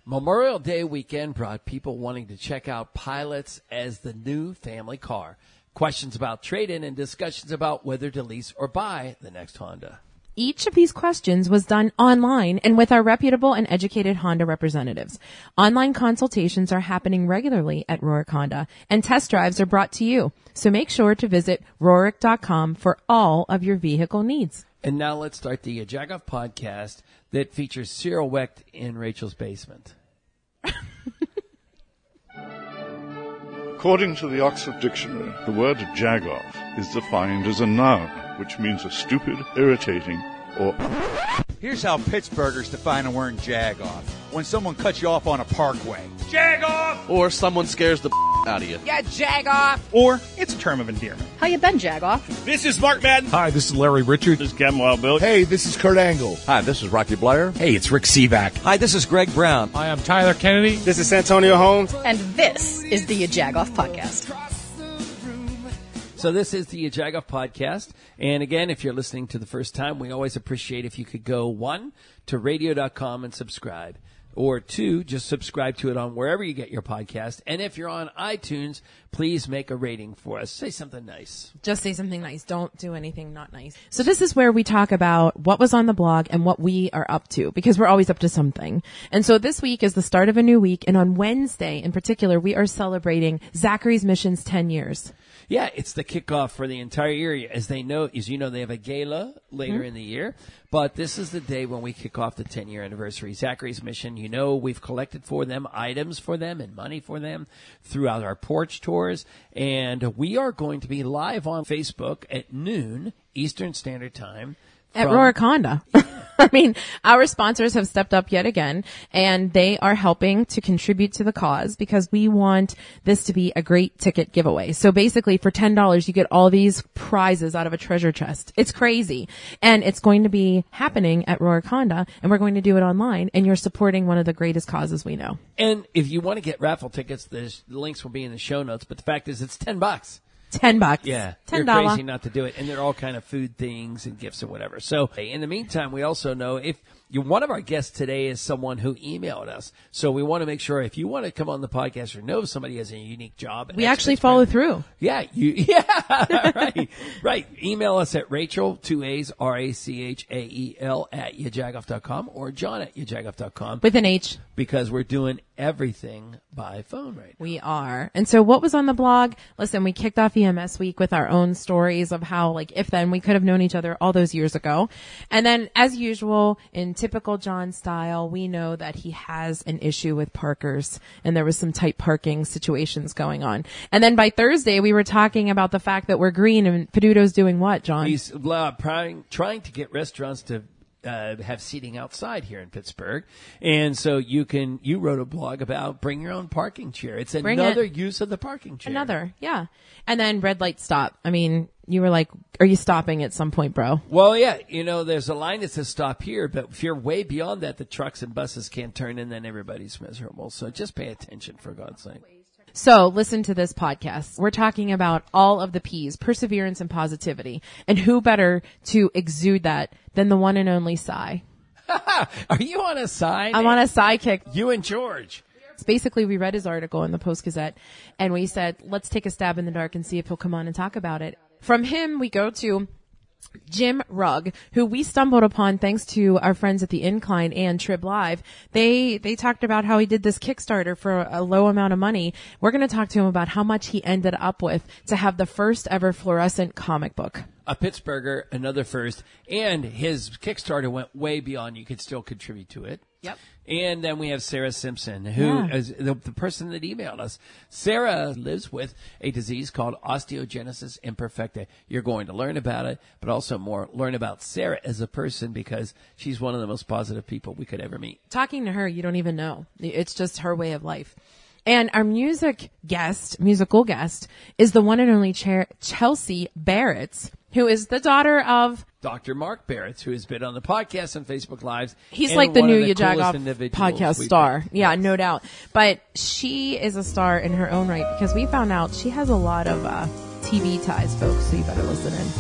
Memorial Day weekend brought people wanting to check out Pilots as the new family car. Questions about trade-in and discussions about whether to lease or buy the next Honda. Each of these questions was done online and with our reputable and educated Honda representatives. Online consultations are happening regularly at Rorick Honda, and test drives are brought to you. So make sure to visit Rorick.com for all of your vehicle needs. And now let's start the Jagoff podcast that features Cyril Wecht in Rachel's basement. According to the Oxford Dictionary, the word jagoff is defined as a noun, which means a stupid, irritating, or... Here's how Pittsburghers define a word jagoff. When someone cuts you off on a parkway. Jag-off! Or someone scares the out of you. Yeah, jag-off! Or it's a term of endearment. How you been, Jag-off? This is Mark Madden. Hi, this is Larry Richard. This is Kevin Wild Bill. Hey, this is Kurt Angle. Hi, this is Rocky Blair. Hey, it's Rick Seaback. Hi, this is Greg Brown. Hi, I'm Tyler Kennedy. This is Santonio Holmes. And this is the Jag-off Podcast. So this is the Jagoff Podcast. And again, if you're listening to the first time, we always appreciate if you could go, 1, to radio.com and subscribe. Or 2, just subscribe to it on wherever you get your podcast. And if you're on iTunes, please make a rating for us. Say something nice. Just say something nice. Don't do anything not nice. So this is where we talk about what was on the blog and what we are up to, because we're always up to something. And so this week is the start of a new week. And on Wednesday in particular, we are celebrating Zachary's Mission's 10 years. Yeah, it's the kickoff for the entire year. As you know, they have a gala later in the year. But this is the day when we kick off the 10-year anniversary. Zachary's Mission, we've collected for them items for them and money for them throughout our porch tours. And we are going to be live on Facebook at noon Eastern Standard Time. At Rorick Honda. I mean, our sponsors have stepped up yet again, and they are helping to contribute to the cause because we want this to be a great ticket giveaway. So basically, for $10, you get all these prizes out of a treasure chest. It's crazy. And it's going to be happening at Rorick Honda, and we're going to do it online, and you're supporting one of the greatest causes we know. And if you want to get raffle tickets, the links will be in the show notes, but the fact is it's $10. $10. Yeah. $10. You're crazy not to do it. And they're all kind of food things and gifts and whatever. So in the meantime, we also know one of our guests today is someone who emailed us. So we want to make sure if you want to come on the podcast or know somebody has a unique job. We actually follow through. Yeah. Right. Email us at Rachel, 2 A's, RACHAEL at yajagoff.com or John at yajagoff.com. With an H. Because we're doing everything by phone right now. We are. And so what was on the blog? Listen, we kicked off EMS week with our own stories of how, if then we could have known each other all those years ago. And then as usual, in typical John style, we know that he has an issue with parkers and there was some tight parking situations going on. And then by Thursday, we were talking about the fact that we're green and Peduto's doing what, John? He's trying to get restaurants to have seating outside here in Pittsburgh. And so you wrote a blog about bring your own parking chair. It's another use of the parking chair. Another, yeah. And then red light stop. I mean, you were like, are you stopping at some point, bro? Well, yeah. There's a line that says stop here, but if you're way beyond that, the trucks and buses can't turn and then everybody's miserable. So just pay attention, for God's sake. So listen to this podcast. We're talking about all of the P's, perseverance and positivity. And who better to exude that than the one and only Cy? Are you on a Cy? I'm on a Cy kick. You and George. Basically, we read his article in the Post-Gazette, and we said, let's take a stab in the dark and see if he'll come on and talk about it. From him, we go to Jim Rugg, who we stumbled upon thanks to our friends at the Incline and Trib Live. They talked about how he did this Kickstarter for a low amount of money. We're going to talk to him about how much he ended up with to have the first ever fluorescent comic book. A Pittsburgher, another first, and his Kickstarter went way beyond. You could still contribute to it. Yep. And then we have Sarah Simpson, who is the person that emailed us. Sarah lives with a disease called osteogenesis imperfecta. You're going to learn about it, but also learn about Sarah as a person because she's one of the most positive people we could ever meet. Talking to her, you don't even know. It's just her way of life. And our musical guest, is the one and only Chelsea Barretts, who is the daughter of Dr. Mark Barretts, who has been on the podcast and Facebook Lives. He's like the new Yajagoff podcast star. Yeah, no doubt. But she is a star in her own right because we found out she has a lot of TV ties, folks, so you better listen in.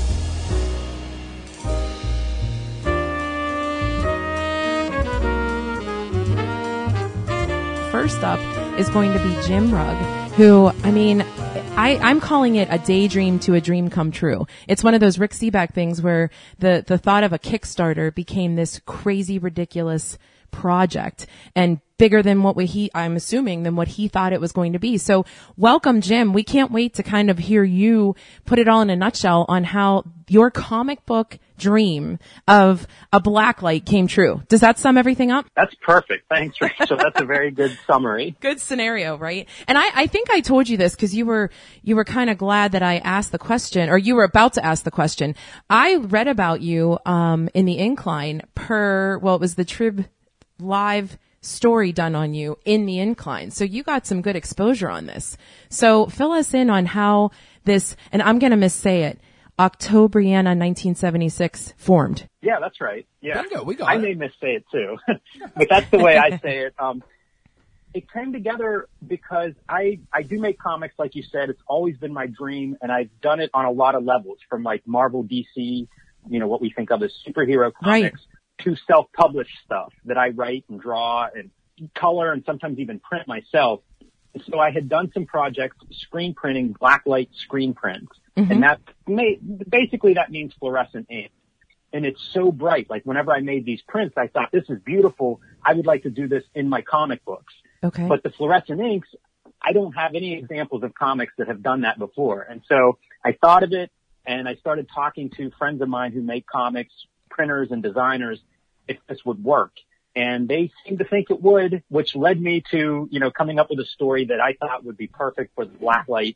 first up is going to be Jim Rugg, who, I mean, I'm calling it a daydream to a dream come true. It's one of those Rick Seaback things where the thought of a Kickstarter became this crazy, ridiculous project and bigger than I'm assuming, than what he thought it was going to be. So welcome, Jim. We can't wait to kind of hear you put it all in a nutshell on how your comic book dream of a Blacklight came true. Does that sum everything up? That's perfect. Thanks, Rachel. That's a very good summary. Good scenario, right? And I think I told you this because you were kind of glad that I asked the question, or you were about to ask the question. I read about you in the Incline it was the Trib Live story done on you in the Incline. So you got some good exposure on this. So fill us in on how this, and I'm going to missay it, Octobriana 1976 formed. Yeah, that's right. Yeah. Bingo, we got I it. may missay it too, but that's the way I say it. It came together because I do make comics, like you said. It's always been my dream, and I've done it on a lot of levels, from like Marvel, DC, what we think of as superhero comics, to self-published stuff that I write and draw and color and sometimes even print myself. So I had done some projects screen printing Blacklight screen prints. Mm-hmm. And basically that means fluorescent ink. And it's so bright. Like whenever I made these prints, I thought, this is beautiful. I would like to do this in my comic books. Okay. But the fluorescent inks, I don't have any examples of comics that have done that before. And so I thought of it, and I started talking to friends of mine who make comics, printers and designers, if this would work. And they seemed to think it would, which led me to, coming up with a story that I thought would be perfect for the Blacklight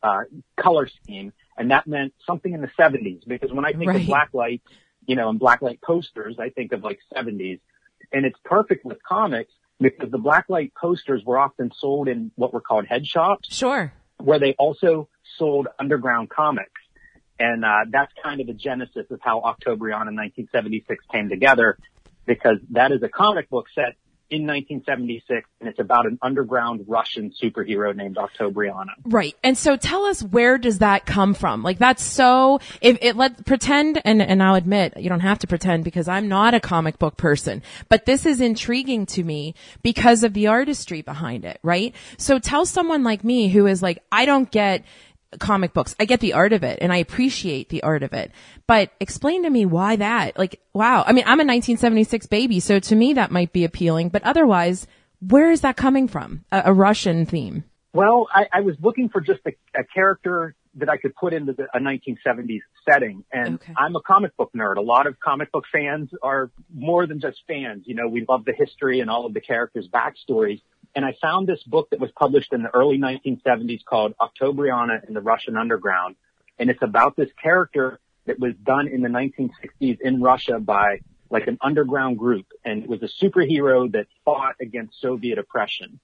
color scheme. And that meant something in the 70s, because when I think of Blacklight, and Blacklight posters, I think of like 70s. And it's perfect with comics because the Blacklight posters were often sold in what were called head shops. Sure. Where they also sold underground comics. And that's kind of the genesis of how Octobriana 1976 came together, because that is a comic book set in 1976, and it's about an underground Russian superhero named Octobriana. Right. And so tell us, where does that come from? Like, that's so, pretend, and I'll admit, you don't have to pretend because I'm not a comic book person, but this is intriguing to me because of the artistry behind it, right? So tell someone like me who is like, I don't get comic books. I get the art of it and I appreciate the art of it, but explain to me why that, like, wow. I mean, I'm a 1976 baby, so to me that might be appealing, but otherwise, where is that coming from? A Russian theme? Well, I was looking for just a character that I could put into a 1970s setting. And I'm a comic book nerd. A lot of comic book fans are more than just fans. We love the history and all of the characters' backstories. And I found this book that was published in the early 1970s called Octobriana in the Russian Underground. And it's about this character that was done in the 1960s in Russia by like an underground group. And it was a superhero that fought against Soviet oppression.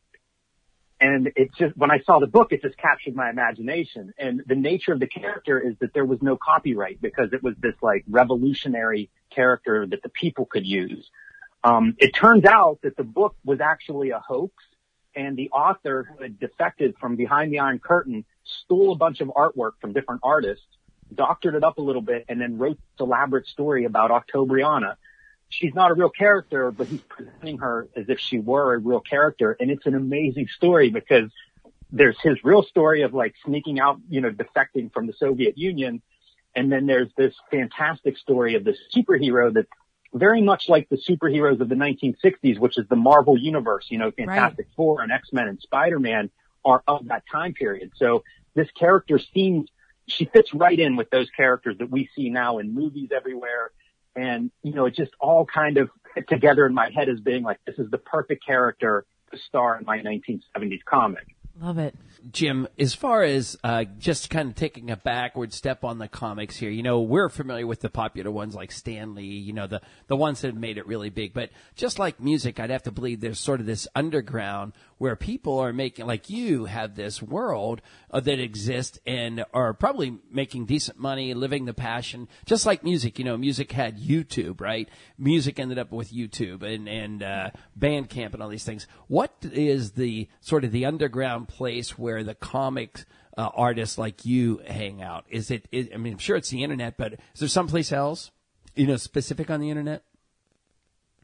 And it's just, when I saw the book, it just captured my imagination. And the nature of the character is that there was no copyright because it was this like revolutionary character that the people could use. It turns out that the book was actually a hoax. And the author, who had defected from behind the Iron Curtain, stole a bunch of artwork from different artists, doctored it up a little bit, and then wrote this elaborate story about Octobriana. She's not a real character, but he's presenting her as if she were a real character. And it's an amazing story because there's his real story of like sneaking out, defecting from the Soviet Union. And then there's this fantastic story of this superhero that's very much like the superheroes of the 1960s, which is the Marvel universe, Fantastic Four and X-Men and Spider-Man are of that time period. So this character she fits right in with those characters that we see now in movies everywhere. And, it just all kind of fit together in my head as being like, this is the perfect character to star in my 1970s comic. Love it. Jim, as far as just kind of taking a backward step on the comics here, we're familiar with the popular ones like Stan Lee, the ones that have made it really big. But just like music, I'd have to believe there's sort of this underground where people are making, like you have this world that exists and are probably making decent money, living the passion, just like music. Music had YouTube, right? Music ended up with YouTube and Bandcamp and all these things. What is the sort of the underground place where the comics artists like you hang out? I'm sure it's the internet, but is there someplace else, specific on the internet?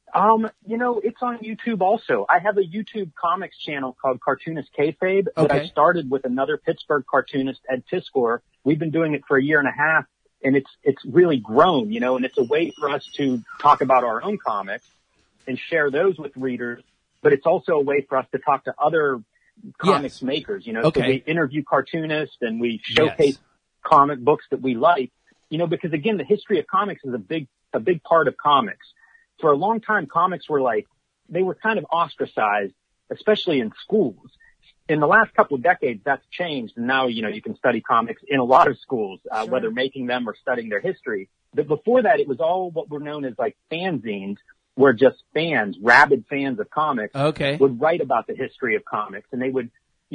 It's on YouTube also. I have a YouTube comics channel called Cartoonist Kayfabe that I started with another Pittsburgh cartoonist, Ed Piskor. We've been doing it for a year and a half, and it's really grown, and it's a way for us to talk about our own comics and share those with readers, but it's also a way for us to talk to other comics makers, So we interview cartoonists and we showcase comic books that we like, because again, the history of comics is a big part of comics. For a long time, comics were they were kind of ostracized, especially in schools. In the last couple of decades, that's changed. And now, you can study comics in a lot of schools, whether making them or studying their history. But before that, it was all what were known as fanzines, where just fans, rabid fans of comics would write about the history of comics. And they would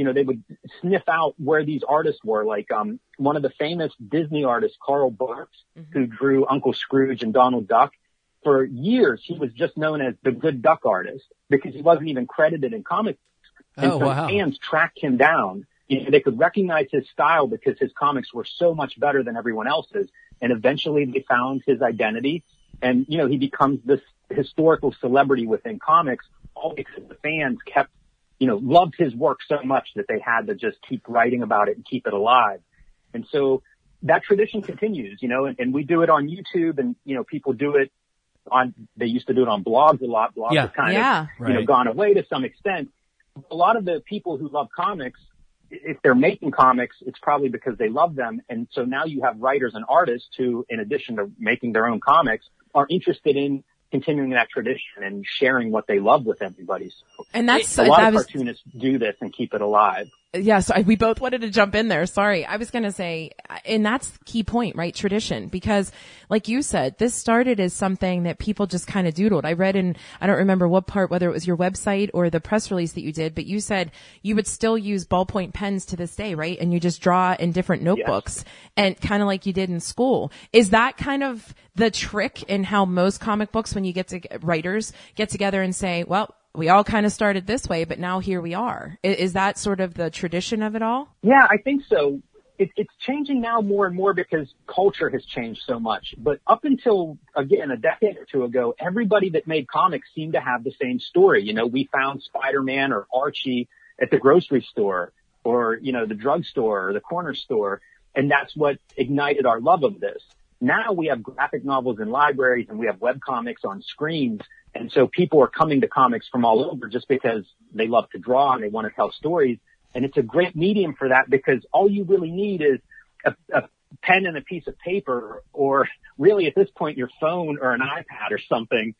sniff out where these artists were. One of the famous Disney artists, Carl Barks, who drew Uncle Scrooge and Donald Duck. For years, he was just known as the Good Duck artist because he wasn't even credited in comics. And fans tracked him down. They could recognize his style because his comics were so much better than everyone else's. And eventually they found his identity. And, he becomes this historical celebrity within comics, all because the fans kept, loved his work so much that they had to just keep writing about it and keep it alive. And so that tradition continues, and we do it on YouTube and, people do it they used to do it on blogs a lot. Blogs have kind of, gone away to some extent. A lot of the people who love comics, if they're making comics, it's probably because they love them. And so now you have writers and artists who, in addition to making their own comics, are interested in continuing that tradition and sharing what they love with everybody. So and that's a lot of cartoonists do this and keep it alive. Yeah, so we both wanted to jump in there. Sorry. I was going to say, and that's the key point, right? Tradition. Because like you said, this started as something that people just kind of doodled. I read I don't remember what part, whether it was your website or the press release that you did, but you said you would still use ballpoint pens to this day, right? And you just draw in different notebooks and kind of like you did in school. Is that kind of the trick in how most comic books, when you writers get together and say, well, we all kind of started this way, but now here we are. Is that sort of the tradition of it all? Yeah, I think so. It's changing now more and more because culture has changed so much. But up until, again, a decade or two ago, everybody that made comics seemed to have the same story. We found Spider-Man or Archie at the grocery store or, the drugstore or the corner store. And that's what ignited our love of this. Now we have graphic novels in libraries and we have webcomics on screens. And so people are coming to comics from all over just because they love to draw and they want to tell stories. And it's a great medium for that because all you really need is a pen and a piece of paper, or really at this point your phone or an iPad or something.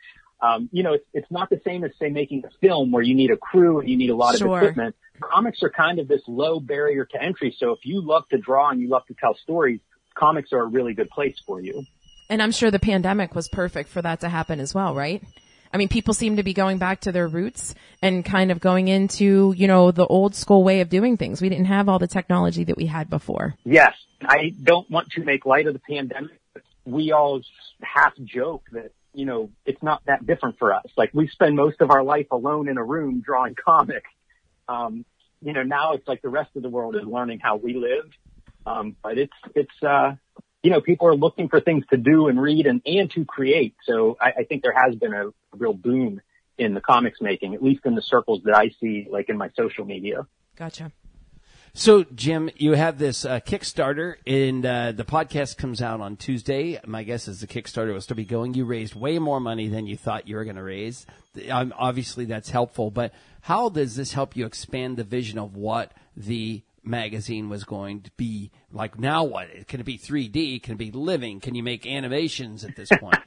It's not the same as, say, making a film where you need a crew and you need a lot of equipment. Comics are kind of this low barrier to entry. So if you love to draw and you love to tell stories, comics are a really good place for you. And I'm sure the pandemic was perfect for that to happen as well, right? I mean, people seem to be going back to their roots and kind of going into, the old school way of doing things. We didn't have all the technology that we had before. Yes. I don't want to make light of the pandemic. But we all half joke that, it's not that different for us. Like, we spend most of our life alone in a room drawing comics. Now it's like the rest of the world is learning how we live. But people are looking for things to do and read and to create. So I think there has been a real boom in the comics making, at least in the circles that I see, like in my social media. Gotcha. So, Jim, you have this Kickstarter, and the podcast comes out on Tuesday. My guess is the Kickstarter will still be going. You raised way more money than you thought you were going to raise. Obviously, that's helpful. But how does this help you expand the vision of what the magazine was going to be like? Now what? Can it be 3D? Can it be living? Can you make animations at this point?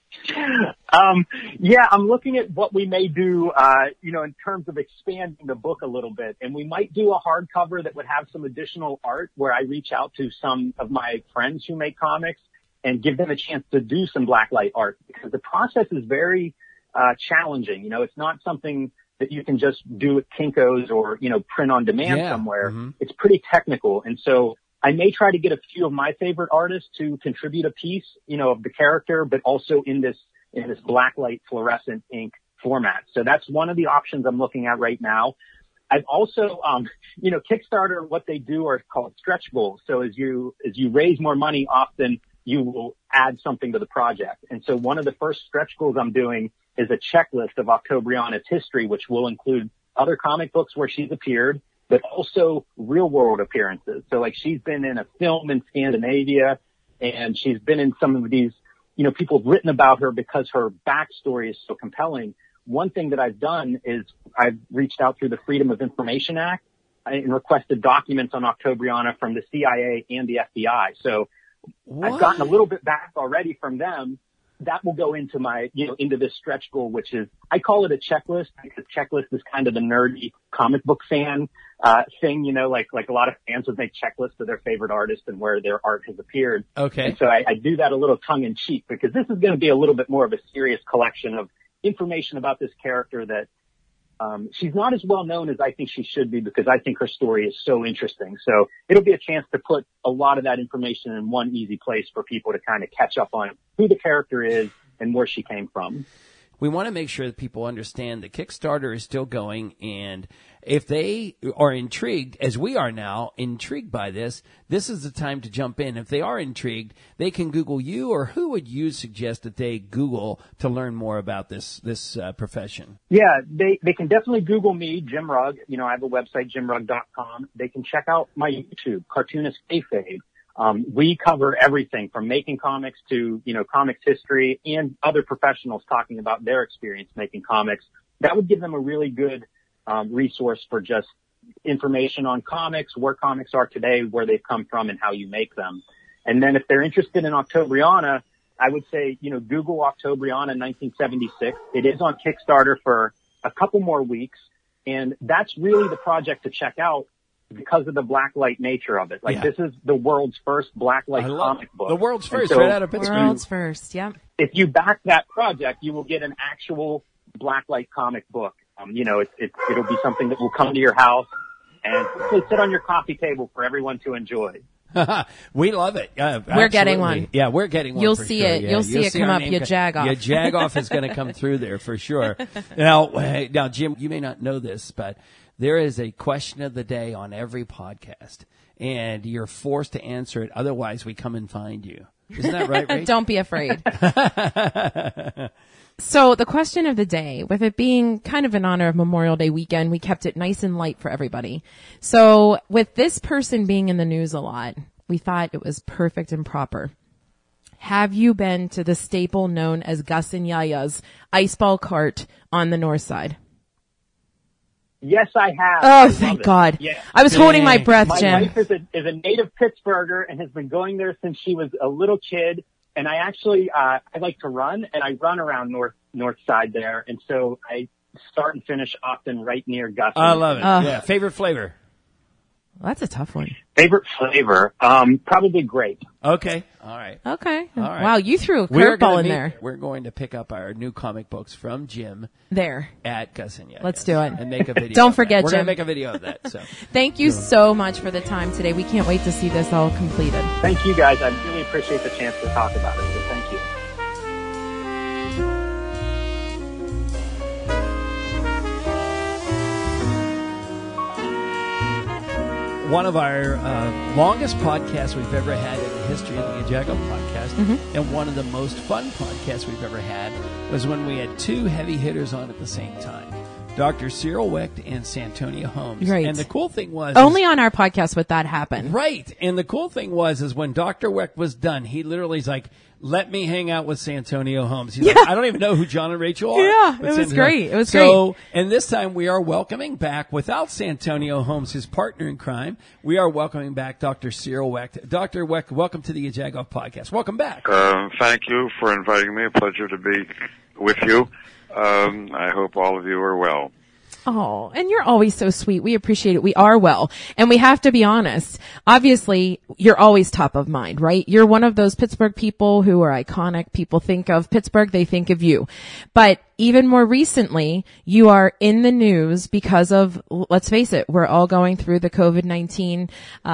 I'm looking at what we may do, in terms of expanding the book a little bit. And we might do a hardcover that would have some additional art where I reach out to some of my friends who make comics and give them a chance to do some blacklight art, because the process is very challenging. It's not something that you can just do at Kinko's or, print on demand somewhere. Mm-hmm. It's pretty technical. And so I may try to get a few of my favorite artists to contribute a piece, of the character, but also in this blacklight fluorescent ink format. So that's one of the options I'm looking at right now. I've also, Kickstarter, what they do are called stretch goals. So as you raise more money, often you will add something to the project. And so one of the first stretch goals I'm doing is a checklist of Octobriana's history, which will include other comic books where she's appeared, but also real world appearances. So like she's been in a film in Scandinavia, and she's been in some of these, you know, people have written about her because her backstory is so compelling. One thing that I've done is I've reached out through the Freedom of Information Act and requested documents on Octobriana from the CIA and the FBI. So I've gotten a little bit back already from them. That will go into my, you know, into this stretch goal, which is, I call it a checklist because checklist is kind of the nerdy comic book fan, thing, you know, like a lot of fans would make checklists of their favorite artists and where their art has appeared. Okay. And so I do that a little tongue in cheek because this is going to be a little bit more of a serious collection of information about this character that, she's not as well known as I think she should be because I think her story is so interesting. So it'll be a chance to put a lot of that information in one easy place for people to kind of catch up on who the character is and where she came from. We want to make sure that people understand that Kickstarter is still going, and if they are intrigued, as we are now, intrigued by this, this is the time to jump in. If they are intrigued, they can Google you, or who would you suggest that they Google to learn more about this profession? Yeah, they can definitely Google me, Jim Rugg. You know, I have a website, jimrugg.com. They can check out my YouTube, Cartoonist Kayfabe. We cover everything from making comics to, you know, comics history and other professionals talking about their experience making comics. That would give them a really good resource for just information on comics, where comics are today, where they've come from, and how you make them. And then if they're interested in Octobriana, I would say, you know, Google Octobriana 1976. It is on Kickstarter for a couple more weeks, and that's really the project to check out because of the blacklight nature of it. Like, this is the world's first blacklight comic book. The world's first, so, right out of Pittsburgh. World's first, yeah. If you back that project, you will get an actual blacklight comic book. You know, it'll be something that will come to your house and hopefully sit on your coffee table for everyone to enjoy. We love it. We're getting one. Yeah, we're getting one. You'll for see sure. it. Yeah, You'll see it come our up. name Your Jagoff. Your Jagoff is going to come through there for sure. Now, Jim, you may not know this, but there is a question of the day on every podcast, and you're forced to answer it. Otherwise, we come and find you. Isn't that right, Rach? Don't be afraid. So the question of the day, with it being kind of in honor of Memorial Day weekend, we kept it nice and light for everybody. So with this person being in the news a lot, we thought it was perfect and proper. Have you been to the staple known as Gus and Yaya's ice ball cart on the north side? Yes, I have. Oh, thank God. Yeah. I was holding my breath, Jim. My wife is a native Pittsburgher and has been going there since she was a little kid. And I actually, I like to run, and I run around north side there. And so I start and finish often right near Gus. I love it. Yeah. Favorite flavor? Well, that's a tough one. Favorite flavor? Probably grape. Okay. All right. Okay. All right. Wow, you threw a curveball in there. We're going to pick up our new comic books from Jim there at Gus and Yaya's. Let's do it. And make a video. Don't forget, We're Jim. going to make a video of that. So. Thank you so much for the time today. We can't wait to see this all completed. Thank you, guys. I really appreciate the chance to talk about it. So thank you. One of our longest podcasts we've ever had in the history of the Jagoff podcast, and one of the most fun podcasts we've ever had, was when we had two heavy hitters on at the same time. Dr. Cyril Wecht and Santonia Holmes. Right. And the cool thing was... Only on our podcast would that happen. Right. And the cool thing was when Dr. Wecht was done, he literally is like, let me hang out with Santonio Holmes. He's like, I don't even know who John and Rachel are. Yeah, it was great. It was great. And this time we are welcoming back, without Santonio Holmes, his partner in crime, we are welcoming back Dr. Cyril Wecht. Dr. Wecht, welcome to the Jagoff podcast. Welcome back. Thank you for inviting me. A pleasure to be with you. I hope all of you are well. Oh, and you're always so sweet. We appreciate it. We are well. And we have to be honest. Obviously, you're always top of mind, right? You're one of those Pittsburgh people who are iconic. People think of Pittsburgh, they think of you. But even more recently, you are in the news because of, let's face it, we're all going through the COVID-19.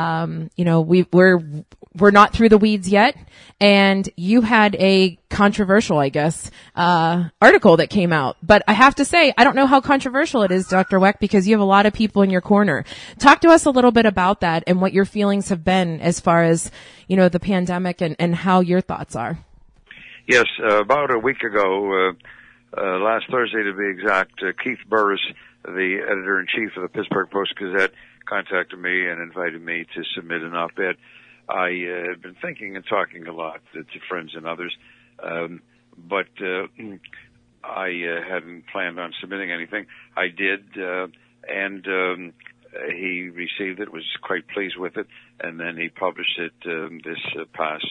We're not through the weeds yet. And you had a controversial, I guess, article that came out. But I have to say, I don't know how controversial it is, Dr. Wecht, because you have a lot of people in your corner. Talk to us a little bit about that and what your feelings have been as far as, the pandemic and how your thoughts are. Yes, about a week ago, last Thursday to be exact, Keith Burris, the editor-in-chief of the Pittsburgh Post-Gazette, contacted me and invited me to submit an op-ed. I had been thinking and talking a lot to friends and others, but I hadn't planned on submitting anything. I did, and he received it, was quite pleased with it, and then he published it this past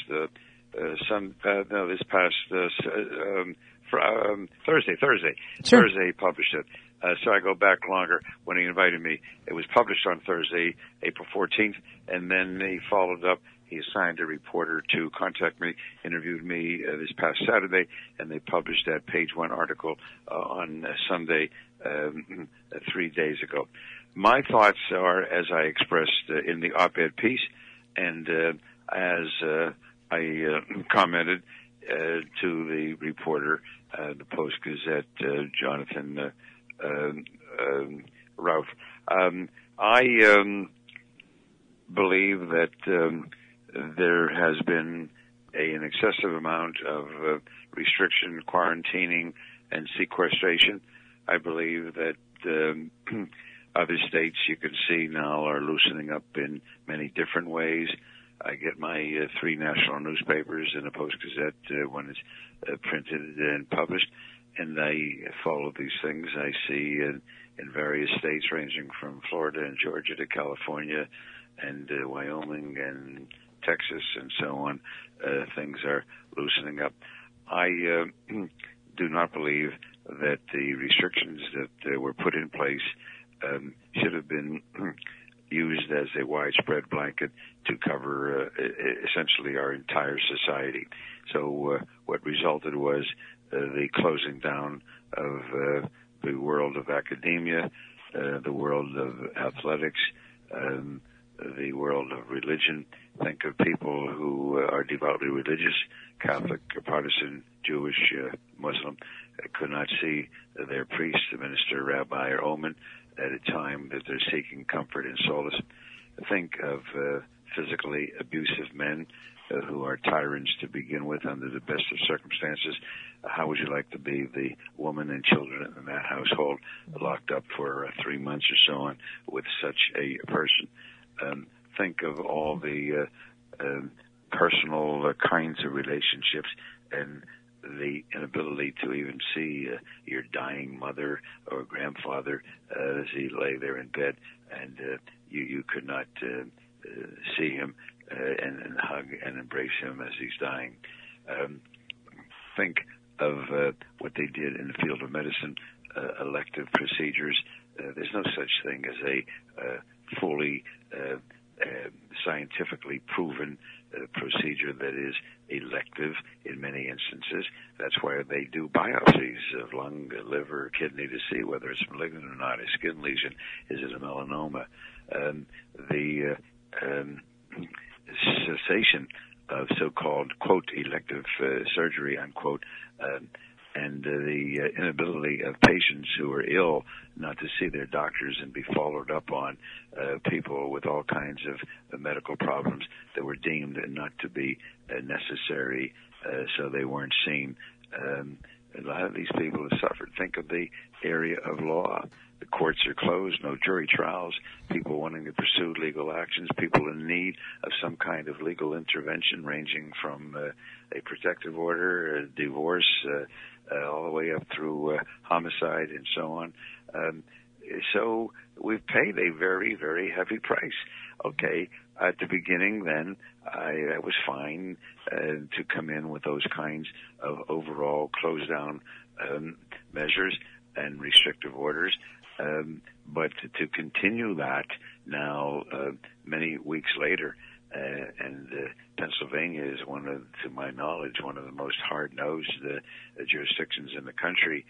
Thursday. Sure. Thursday he published it. So I go back longer. When he invited me, it was published on Thursday, April 14th, and then he followed up. He assigned a reporter to contact me, interviewed me this past Saturday, and they published that page one article on Sunday, 3 days ago. My thoughts are, as I expressed in the op-ed piece, and as I commented to the reporter, the Post-Gazette, Jonathan Rauff. I believe that there has been an excessive amount of restriction, quarantining, and sequestration. I believe that other states, you can see now, are loosening up in many different ways. I get my 3 national newspapers in the Post-Gazette when it's printed and published, and I follow these things. I see in various states ranging from Florida and Georgia to California and Wyoming and Texas and so on, things are loosening up. I do not believe that the restrictions that were put in place should have been used as a widespread blanket to cover essentially our entire society. So what resulted was the closing down of the world of academia, the world of athletics, the world of religion. Think of people who are devoutly religious, Catholic, Protestant, Jewish, Muslim, could not see their priest, the minister, rabbi, or omen at a time that they're seeking comfort and solace. Think of physically abusive men who are tyrants to begin with under the best of circumstances. How would you like to be the woman and children in that household locked up for 3 months or so on with such a person? Think of all the personal kinds of relationships and the inability to even see your dying mother or grandfather as he lay there in bed, and you could not see him and hug and embrace him as he's dying. Think of what they did in the field of medicine, elective procedures. There's no such thing as a fully scientifically proven procedure that is elective in many instances. That's why they do biopsies of lung, liver, kidney to see whether it's malignant or not, a skin lesion, is it a melanoma. The cessation of so-called, quote, elective surgery, unquote, and the inability of patients who are ill not to see their doctors and be followed up on, people with all kinds of medical problems that were deemed not to be necessary, so they weren't seen. A lot of these people have suffered. Think of the area of law. The courts are closed, no jury trials, people wanting to pursue legal actions, people in need of some kind of legal intervention ranging from a protective order, divorce, all the way up through homicide and so on. So we've paid a very, very heavy price. Okay, at the beginning then, I was fine to come in with those kinds of overall close-down measures and restrictive orders. But to continue that now, many weeks later, and Pennsylvania is to my knowledge, one of the most hard-nosed jurisdictions in the country.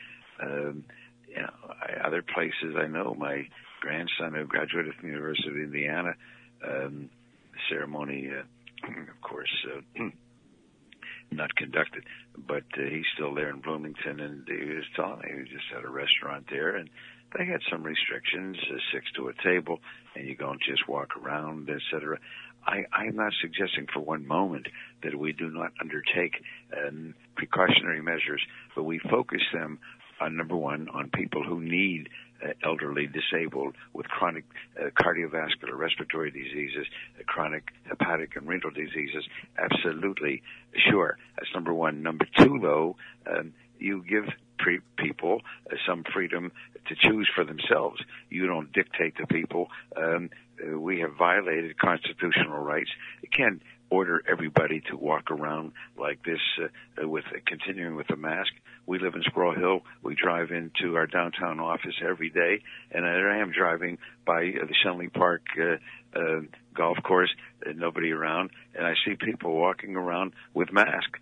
Other places I know, my grandson who graduated from the University of Indiana, ceremony, of course, not conducted, but he's still there in Bloomington, and he was telling me he just had a restaurant there, and they had some restrictions, 6 to a table, and you don't just walk around, etc. I'm not suggesting for one moment that we do not undertake precautionary measures, but we focus them number one, on people who need elderly, disabled, with chronic cardiovascular, respiratory diseases, chronic hepatic and renal diseases. Absolutely, sure. That's number one. Number two, though, you give people some freedom to choose for themselves. You don't dictate to people. We have violated constitutional rights. You can't order everybody to walk around like this with continuing with the mask. We live in Squirrel Hill. We drive into our downtown office every day, and I am driving by the Shenley Park golf course, nobody around, and I see people walking around with masks.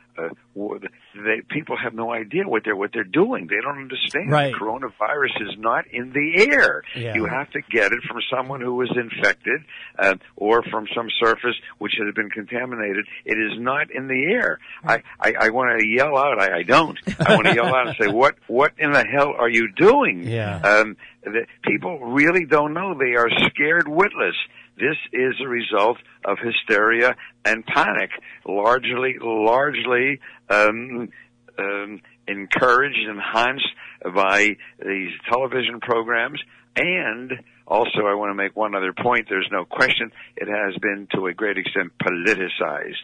People have no idea what they're doing. They don't understand. Right. Coronavirus is not in the air. Yeah. You have to get it from someone who was infected, or from some surface which had been contaminated. It is not in the air. I want to yell out. I don't. I want to yell out and say, what in the hell are you doing? Yeah. People really don't know. They are scared witless. This is a result of hysteria and panic, largely encouraged and enhanced by these television programs. And also, I want to make one other point. There's no question it has been, to a great extent, politicized.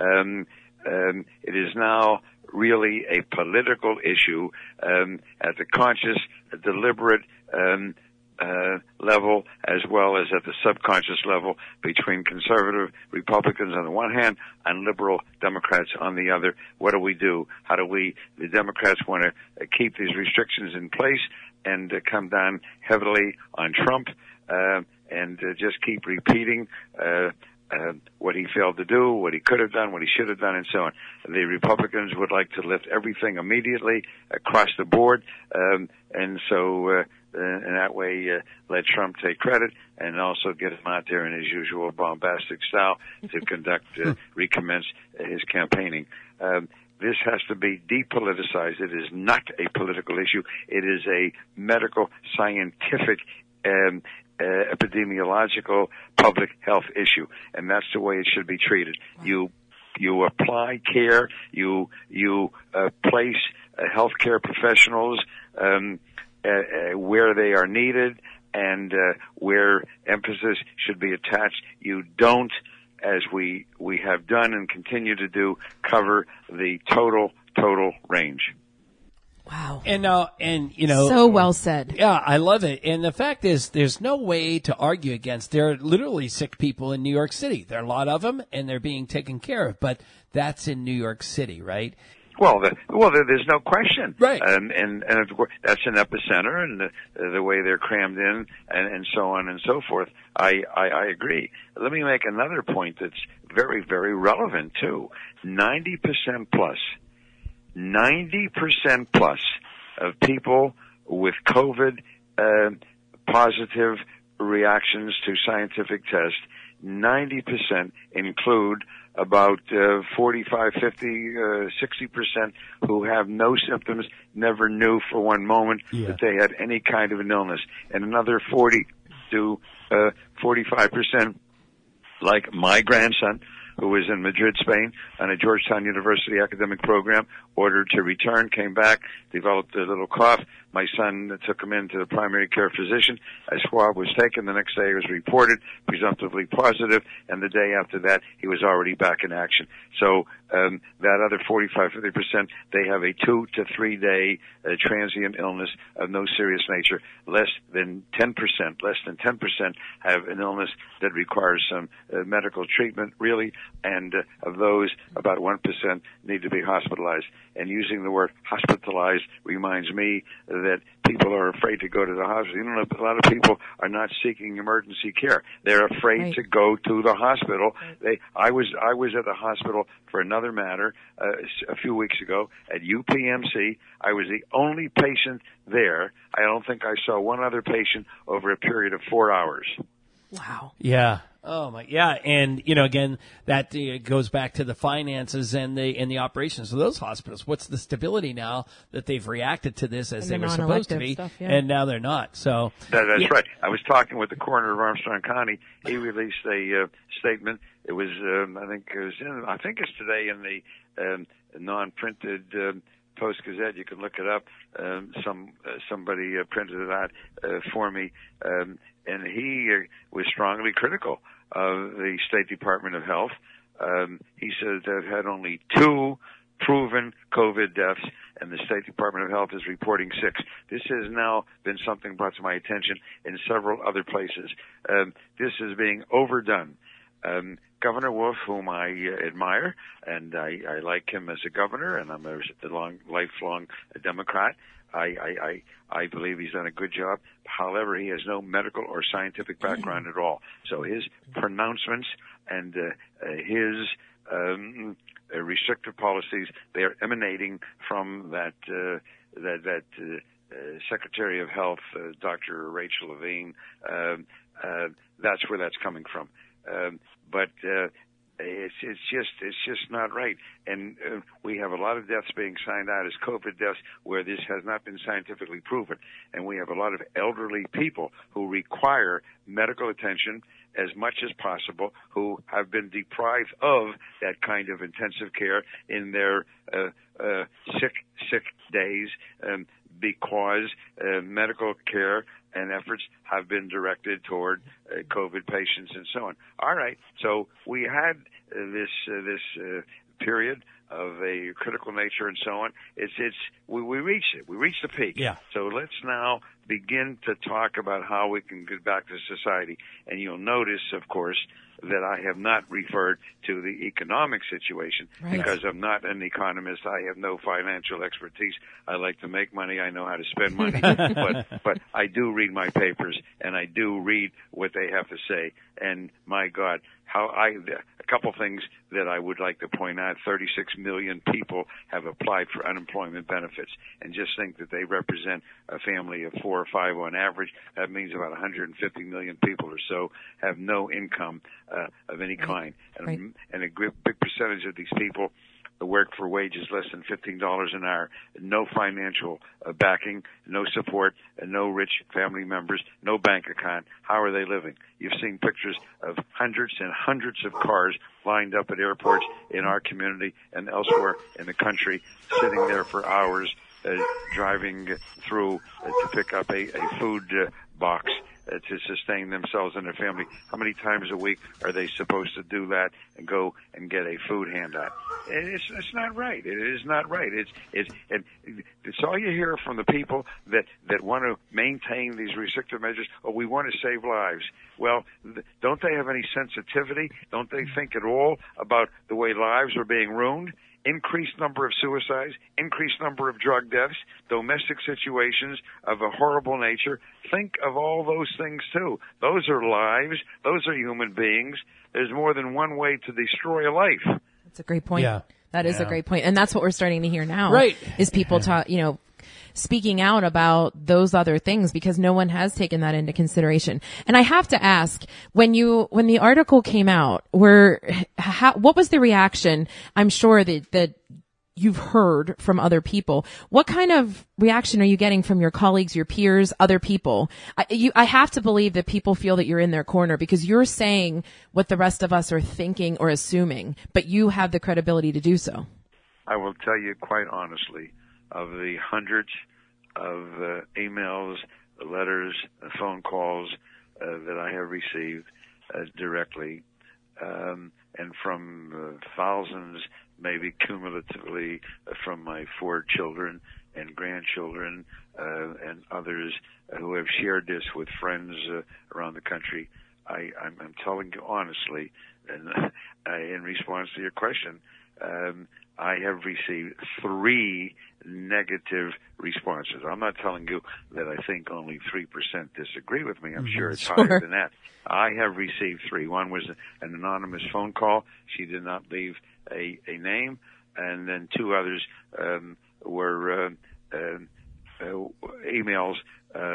It is now really a political issue at the conscious, deliberate level, as well as at the subconscious level, between conservative Republicans on the one hand and liberal Democrats on the other. What do? How do the Democrats want to keep these restrictions in place and come down heavily on Trump and just keep repeating what he failed to do, what he could have done, what he should have done, and so on. The Republicans would like to lift everything immediately across the board, and so in that way let Trump take credit and also get him out there in his usual bombastic style to conduct, recommence his campaigning. This has to be depoliticized. It is not a political issue. It is a medical, scientific, epidemiological public health issue, and that's the way it should be treated. You apply care, you place healthcare professionals where they are needed and where emphasis should be attached. You don't, as we have done and continue to do, cover the total range. Wow. And you know, so well said. Yeah, I love it. And the fact is, there's no way to argue against. There are literally sick people in New York City. There are a lot of them, and they're being taken care of. But that's in New York City, right? Well, there's no question, right? And of course, that's an epicenter, and the way they're crammed in, and so on and so forth. I agree. Let me make another point that's very, very relevant too. 90% plus of people with COVID positive reactions to scientific tests, 90% include about 45, 50, 60% who have no symptoms, never knew for one moment that they had any kind of an illness. And another 40 to 45%, like my grandson, who was in Madrid, Spain, on a Georgetown University academic program, ordered to return, came back, developed a little cough. My son took him in to the primary care physician. A swab was taken. The next day it was reported, presumptively positive, and the day after that he was already back in action. So that other 45, 50%, they have a 2 to 3 day transient illness of no serious nature. Less than 10% have an illness that requires some medical treatment, really, and of those, about 1% need to be hospitalized. And using the word hospitalized reminds me that people are afraid to go to the hospital. You know, a lot of people are not seeking emergency care. They're afraid to go to the hospital. I was at the hospital for another matter a few weeks ago at UPMC. I was the only patient there. I don't think I saw one other patient over a period of 4 hours. Wow. Yeah. Oh my, yeah, and you know, again, that goes back to the finances and the operations of those hospitals. What's the stability now that they've reacted to this as they were supposed to be, and now they're not? So that's right. I was talking with the coroner of Armstrong County. He released a statement. It was, I think it's today in the non-printed Post-Gazette. You can look it up. Somebody printed it out for me, and he was strongly critical of the State Department of Health. He says they've had only 2 proven COVID deaths, and the State Department of Health is reporting 6. This has now been something brought to my attention in several other places. This is being overdone. Governor Wolf, whom I admire, and I like him as a governor, and I'm a lifelong Democrat. I believe he's done a good job. However, he has no medical or scientific background at all. So his pronouncements and his restrictive policies, they are emanating from that Secretary of Health, Dr. Rachel Levine. That's where that's coming from. But it's just not right. And we have a lot of deaths being signed out as COVID deaths where this has not been scientifically proven. And we have a lot of elderly people who require medical attention as much as possible, who have been deprived of that kind of intensive care in their sick days because medical care and efforts have been directed toward COVID patients and so on. All right, so we had this period of a critical nature and so on. We reached it. We reached the peak. Yeah. So let's now begin to talk about how we can get back to society. And you'll notice, of course, that I have not referred to the economic situation because I'm not an economist. I have no financial expertise. I like to make money. I know how to spend money. but I do read my papers, and I do read what they have to say. And my God, a couple things that I would like to point out. 36 million people have applied for unemployment benefits. And just think that they represent a family of 4 or 5 on average. That means about 150 million people or so have no income of any kind. And a big percentage of these people work for wages less than $15 an hour, no financial backing, no support, and no rich family members, no bank account. How are they living? You've seen pictures of hundreds and hundreds of cars lined up at airports in our community and elsewhere in the country, sitting there for hours, driving through to pick up a food box to sustain themselves and their family. How many times a week are they supposed to do that and go and get a food handout? It's not right. It is not right. It's all you hear from the people that want to maintain these restrictive measures. Oh, we want to save lives. Well, don't they have any sensitivity? Don't they think at all about the way lives are being ruined? Increased number of suicides, increased number of drug deaths, domestic situations of a horrible nature. Think of all those things, too. Those are lives. Those are human beings. There's more than one way to destroy a life. That's a great point. Yeah. That is a great point. And that's what we're starting to hear now. Right. Is people speaking out about those other things because no one has taken that into consideration. And I have to ask, when the article came out, what was the reaction? I'm sure that you've heard from other people. What kind of reaction are you getting from your colleagues, your peers, other people? I have to believe that people feel that you're in their corner because you're saying what the rest of us are thinking or assuming, but you have the credibility to do so. I will tell you quite honestly, of the hundreds of emails, letters, phone calls that I have received directly, and from thousands, maybe cumulatively, from my 4 children and grandchildren and others who have shared this with friends around the country, I'm telling you honestly, and in response to your question, I have received 3 negative responses. I'm not telling you that I think only 3% disagree with me. I'm sure it's higher than that. I have received 3. One was an anonymous phone call. She did not leave a name. And then 2 others were emails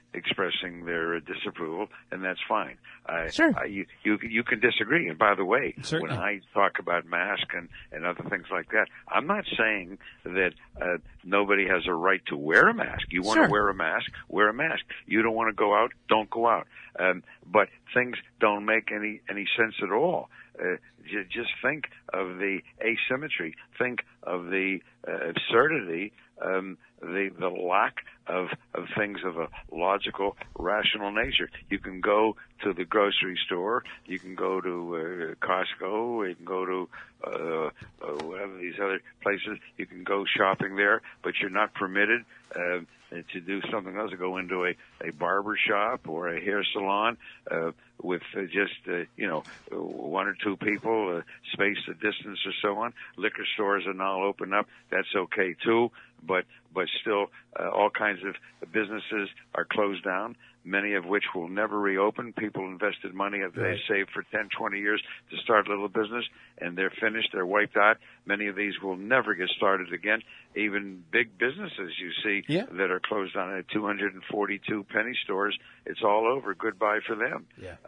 expressing their disapproval, and that's fine. Sure. You can disagree. And by the way, Certainly. when I talk about mask and other things like that, I'm not saying that nobody has a right to wear a mask. You want to wear a mask, wear a mask. You don't want to go out, don't go out. But things don't make any sense at all. Just think of the asymmetry. Think of the absurdity, the lack of things of a logical, rational nature. You can go to the grocery store, you can go to Costco, you can go to whatever these other places. You can go shopping there, but you're not permitted to do something else, to go into a barber shop or a hair salon with just one or two people, spaced a distance or so on. Liquor stores are now open up. That's okay too, but still all kinds of businesses are closed down, many of which will never reopen. People invested money that they saved for 10, 20 years to start a little business, and they're finished, they're wiped out. Many of these will never get started again. Even big businesses you see that are closed down, 242 penny stores, it's all over. Goodbye for them.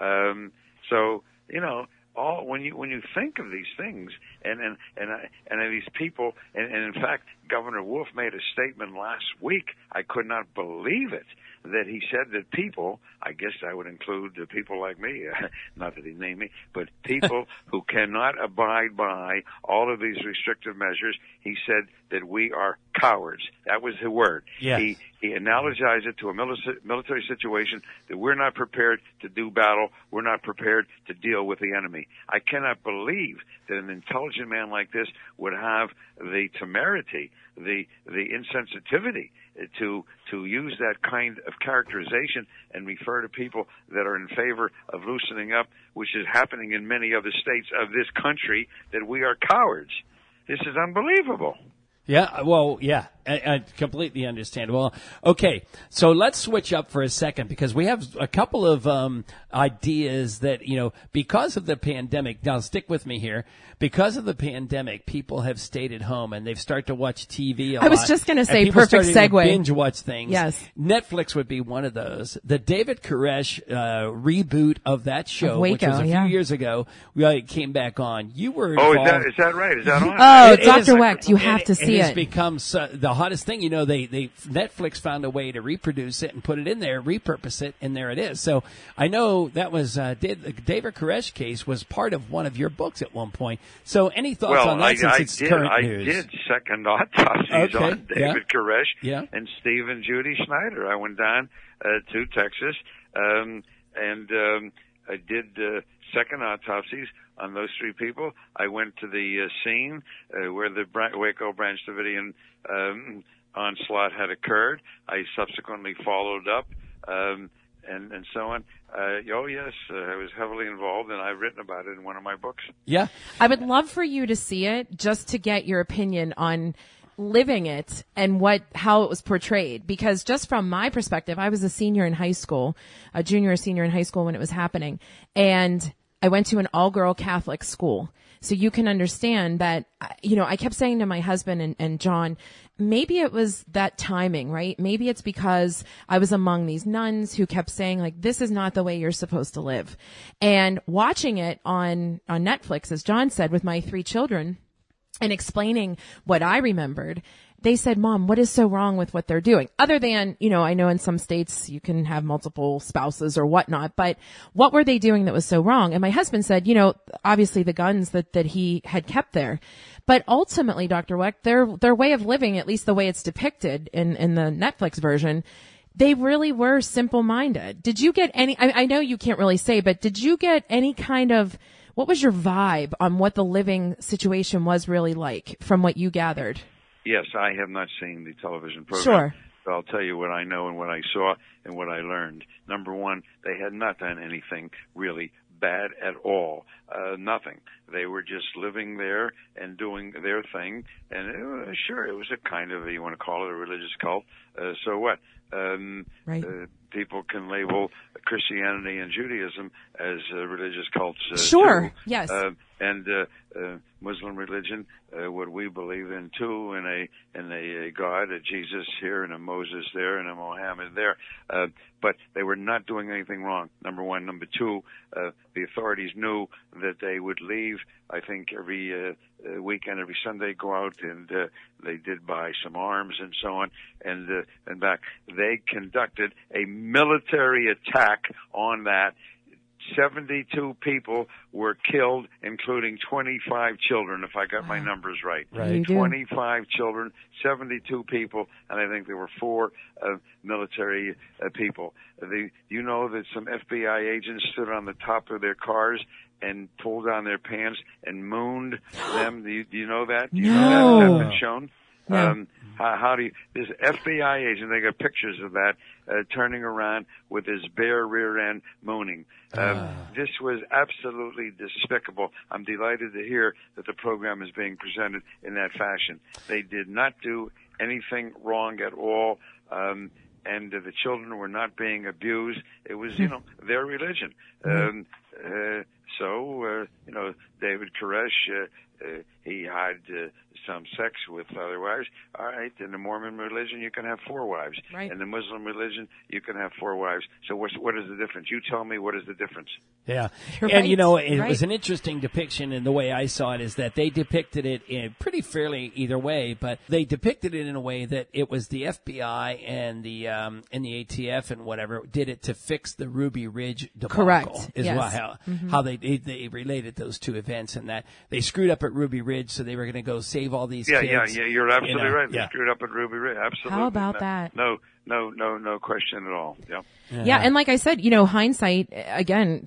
So, when you think of these things and these people, and in fact, Governor Wolf made a statement last week. I could not believe it, that he said that people, I guess I would include people like me, not that he named me, but people who cannot abide by all of these restrictive measures, he said that we are cowards. That was the word. He analogized it to a military situation, that we're not prepared to do battle, we're not prepared to deal with the enemy. I cannot believe that an intelligent man like this would have the temerity, the insensitivity to use that kind of characterization and refer to people that are in favor of loosening up, which is happening in many other states of this country, that we are cowards. This is unbelievable. Yeah, well, yeah, I completely understand. Well, okay, so let's switch up for a second, because we have a couple of ideas that, because of the pandemic, now stick with me here, because of the pandemic, people have stayed at home and they've started to watch TV a lot. I was just going to say, perfect segue. Binge watch things. Yes. Netflix would be one of those. The David Koresh reboot of that show, Waco, which was a few years ago, came back on. You were involved. Oh, is that right? Is that on? Oh, Dr. Wecht, you have to see it. It's become the hottest thing. They Netflix found a way to reproduce it and put it in there, repurpose it, and there it is. So I know that was the David Koresh case was part of one of your books at one point. So any thoughts on that since it's current news? I did second autopsies on David Koresh and Steve and Judy Snyder. I went down to Texas and I did second autopsies on those three people. I went to the scene where the Waco Branch Davidian onslaught had occurred. I subsequently followed up and so on. I was heavily involved, and I've written about it in one of my books. Yeah. I would love for you to see it, just to get your opinion on living it and how it was portrayed. Because just from my perspective, I was a senior in high school, a junior or senior in high school when it was happening. And I went to an all-girl Catholic school. So you can understand that, I kept saying to my husband and John, maybe it was that timing, right? Maybe it's because I was among these nuns who kept saying, like, this is not the way you're supposed to live. And watching it on Netflix, as John said, with my 3 children and explaining what I remembered, they said, Mom, what is so wrong with what they're doing? Other than, I know in some states you can have multiple spouses or whatnot, but what were they doing that was so wrong? And my husband said, obviously the guns that he had kept there. But ultimately, Dr. Wecht, their way of living, at least the way it's depicted in the Netflix version, they really were simple-minded. Did you get any, I know you can't really say, but did you get any kind of, what was your vibe on what the living situation was really like from what you gathered? Yes, I have not seen the television program. Sure. So I'll tell you what I know and what I saw and what I learned. Number one, they had not done anything really bad at all. Nothing. They were just living there and doing their thing. And it was a kind of, you want to call it a religious cult. So what? Right. people can label Christianity and Judaism as religious cults. Sure. Too. Yes. And Muslim religion, what we believe in too, in a God, a Jesus here, and a Moses there, and a Mohammed there. But they were not doing anything wrong. Number one. Number two, the authorities knew that they would leave. I think every weekend, every Sunday, go out and they did buy some arms and so on, and back. They conducted a military attack on that. 72 people were killed, including 25 children, if I got my numbers right. Right. 25 children, 72 people, and I think there were 4 military people. You know that some FBI agents stood on the top of their cars and pulled down their pants and mooned them. Do you know that? Do you know that? Has that been shown? No. How do you, this FBI agent, they got pictures of that, turning around with his bare rear end mooning. This was absolutely despicable. I'm delighted to hear that the program is being presented in that fashion. They did not do anything wrong at all. And the children were not being abused. It was, their religion. So, David Koresh, he had some sex with other wives. All right, in the Mormon religion, you can have 4 wives. Right. In the Muslim religion, you can have 4 wives. So what is the difference? You tell me, what is the difference? Yeah. You're And, right. it was an interesting depiction, and the way I saw it is that they depicted it in pretty fairly either way, but they depicted it in a way that it was the FBI and the ATF and whatever did it to fix the Ruby Ridge debacle. Correct. Is Yes. how they related those two events, and that they screwed up at Ruby Ridge, so they were going to go save all these kids. Yeah, you're absolutely right. They Yeah. screwed up at Ruby Ridge. Absolutely. How about that? No question at all. Yeah. Yeah, and like I said, hindsight, again,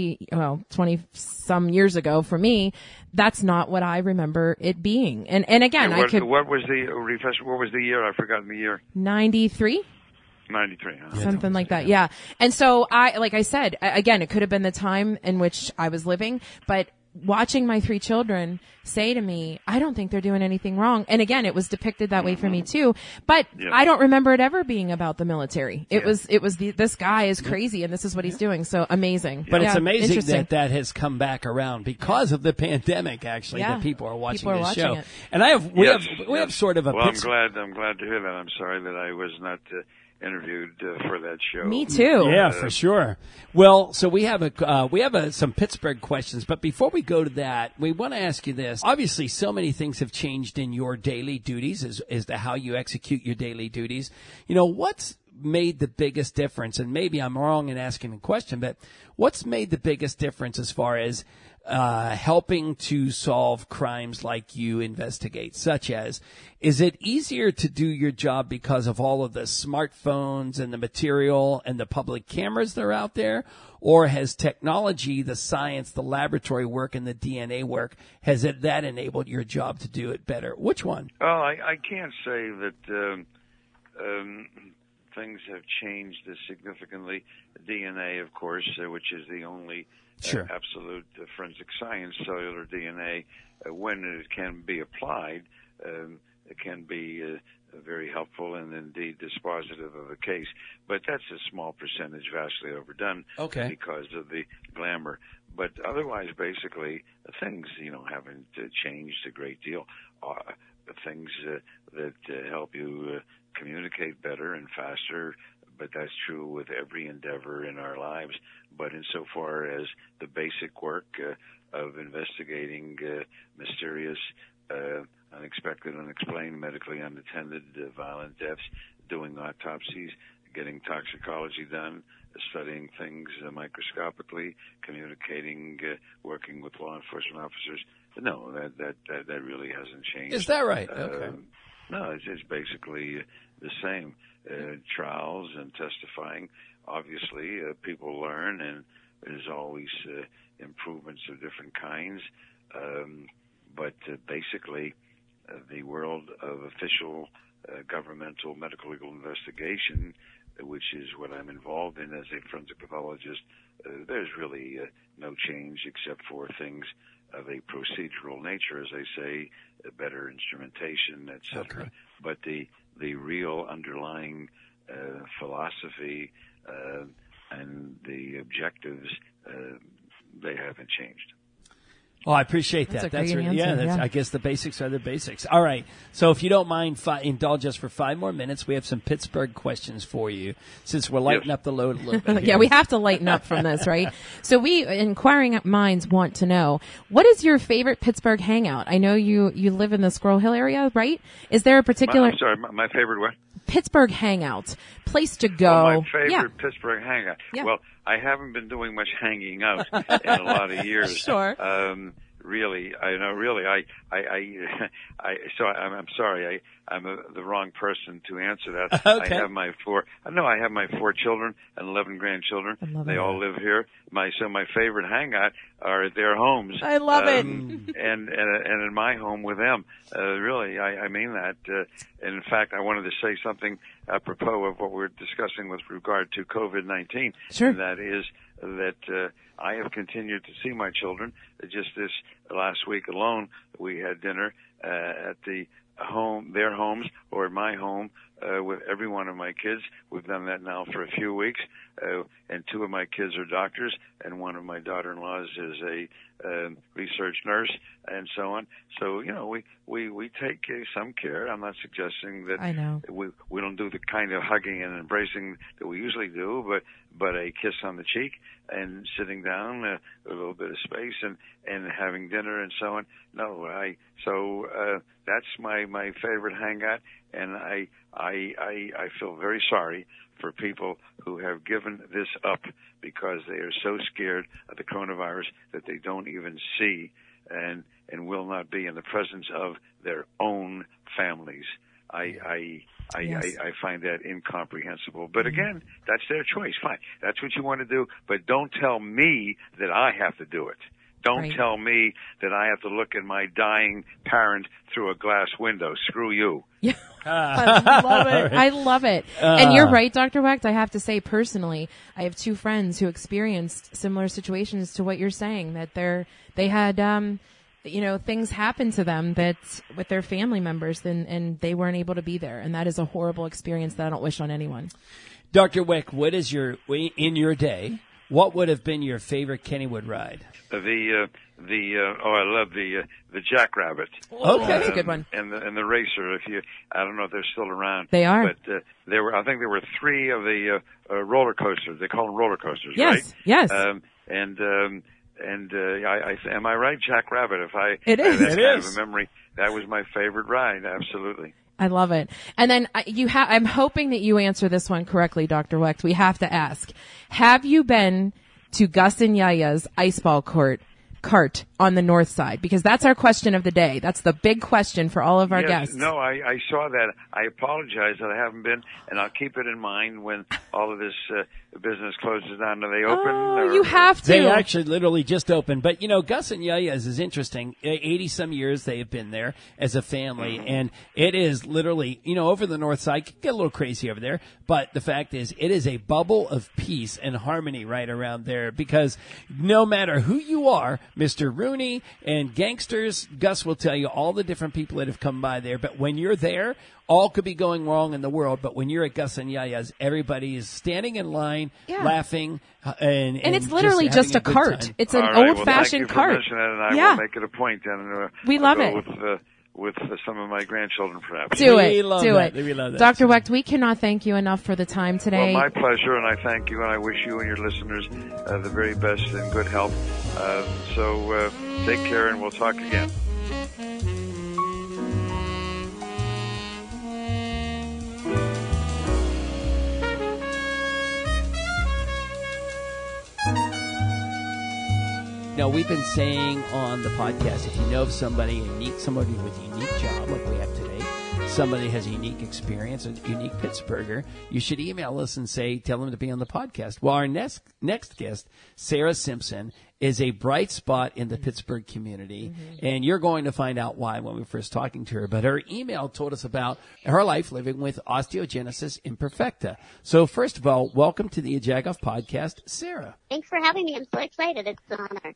20 some years ago for me, that's not what I remember it being. And again, What was the year? I've forgotten the year. 93? 93. Huh? Something like that. Yeah. And so like I said, again, it could have been the time in which I was living, but watching my 3 children say to me, I don't think they're doing anything wrong. And again, it was depicted that way for me too, but I don't remember it ever being about the military. It was this guy is crazy and this is what he's doing. So amazing. But it's amazing that has come back around because of the pandemic, actually, that people are watching this show. It. And we have sort of a I'm glad to hear that. I'm sorry that I was not interviewed for that show. Me too. Yeah, for sure. Well, so we have some Pittsburgh questions, but before we go to that, we want to ask you this. Obviously, so many things have changed in your daily duties as to how you execute your daily duties. What's made the biggest difference? And maybe I'm wrong in asking the question, but what's made the biggest difference as far as helping to solve crimes like you investigate, such as, is it easier to do your job because of all of the smartphones and the material and the public cameras that are out there? Or has technology, the science, the laboratory work, and the DNA work, has that enabled your job to do it better? Which one? Well, I can't say that things have changed significantly. DNA, of course, which is the only absolute forensic science, cellular DNA, when it can be applied, it can be very helpful and indeed dispositive of a case. But that's a small percentage, vastly overdone because of the glamour. But otherwise, basically, things, haven't changed a great deal. Things that help you communicate better and faster, but that's true with every endeavor in our lives. But insofar as the basic work of investigating mysterious, unexpected, unexplained, medically unattended, violent deaths, doing autopsies, getting toxicology done, studying things microscopically, communicating, working with law enforcement officers, no, that really hasn't changed. Is that right? Okay. No, it's basically the same. Trials and testifying, obviously, people learn, and there's always improvements of different kinds. But basically, the world of official governmental medical legal investigation, which is what I'm involved in as a forensic pathologist, there's really no change except for things of a procedural nature, as I say, better instrumentation, etc. Okay. But the real underlying philosophy and the objectives, they haven't changed. Oh, I appreciate that. That's a great answer, yeah. yeah. I guess the basics are the basics. All right. So if you don't mind, indulge us for 5 more minutes. We have some Pittsburgh questions for you, since we're lightening up the load a little bit. Yeah, we have to lighten up from this, right? So inquiring minds want to know, what is your favorite Pittsburgh hangout? I know you live in the Squirrel Hill area, right? Is there a particular... I'm sorry, my favorite what? Pittsburgh hangout, place to go. Oh, my favorite Pittsburgh hangout. Yeah. Well, I haven't been doing much hanging out in a lot of years. Sure. Really, I'm sorry, I'm the wrong person to answer that. Okay. I have my 4 children and 11 grandchildren. They all live here. My favorite hangout are at their homes. I love it. And in my home with them. Really, I mean that. And in fact, I wanted to say something apropos of what we're discussing with regard to COVID-19. Sure. And that is that I have continued to see my children. Just this last week alone, we had dinner at their homes or my home with every one of my kids. We've done that now for a few weeks, and 2 of my kids are doctors, and one of my daughter-in-laws is a research nurse, and so on. So we take some care. I'm not suggesting that I know. we don't do the kind of hugging and embracing that we usually do, but a kiss on the cheek and sitting down, a little bit of space, and having dinner and so on. No, that's my favorite hangout, and I feel very sorry for people who have given this up because they are so scared of the coronavirus that they don't even see and will not be in the presence of their own families. I find that incomprehensible. But again, that's their choice. Fine. That's what you want to do. But don't tell me that I have to do it. Don't tell me that I have to look at my dying parent through a glass window. Screw you. Yeah. I love it. I love it. And you're right, Dr. Wecht. I have to say personally, I have 2 friends who experienced similar situations to what you're saying, that they had, things happen to them that with their family members and they weren't able to be there. And that is a horrible experience that I don't wish on anyone. Dr. Wecht, in your day, what would have been your favorite Kennywood ride? I love the Jackrabbit. Okay, that's a good one. And the Racer. I don't know if they're still around. They are. But I think there were 3 of the roller coasters. They call them roller coasters, yes, right? Yes. Am I right, Jackrabbit? It is. That's kind of a memory. That was my favorite ride. Absolutely. I love it. And then I'm hoping that you answer this one correctly, Dr. Wecht. We have to ask, have you been to Gus and Yaya's ice ball cart on the north side? Because that's our question of the day. That's the big question for all of our guests. No, I saw that. I apologize that I haven't been, and I'll keep it in mind when all of this business closes down. Are they open? Oh, you have to. They actually literally just opened. But, Gus and Yaya's is interesting. 80-some years they have been there as a family, and it is literally, over the north side, can get a little crazy over there, but the fact is it is a bubble of peace and harmony right around there because no matter who you are, Mr. Rooney and gangsters, Gus will tell you all the different people that have come by there, but when you're there, all could be going wrong in the world, but when you're at Gus and Yaya's, everybody is standing in line, laughing, and it's literally just a cart. Time. It's an old-fashioned cart. And I will make it a point, and we love it. With some of my grandchildren, perhaps. Do it. We love that. Dr. Wecht, we cannot thank you enough for the time today. Well, my pleasure, and I thank you, and I wish you and your listeners the very best and good health. So take care, and we'll talk again. Now, we've been saying on the podcast, if you know of somebody with a unique job like we have today, somebody has a unique experience, a unique Pittsburgher, you should email us and tell them to be on the podcast. Well, our next guest, Sarah Simpson, is a bright spot in the Pittsburgh community, and you're going to find out why when we were first talking to her. But her email told us about her life living with osteogenesis imperfecta. So first of all, welcome to the Jagoff podcast, Sarah. Thanks for having me. I'm so excited. It's an honor.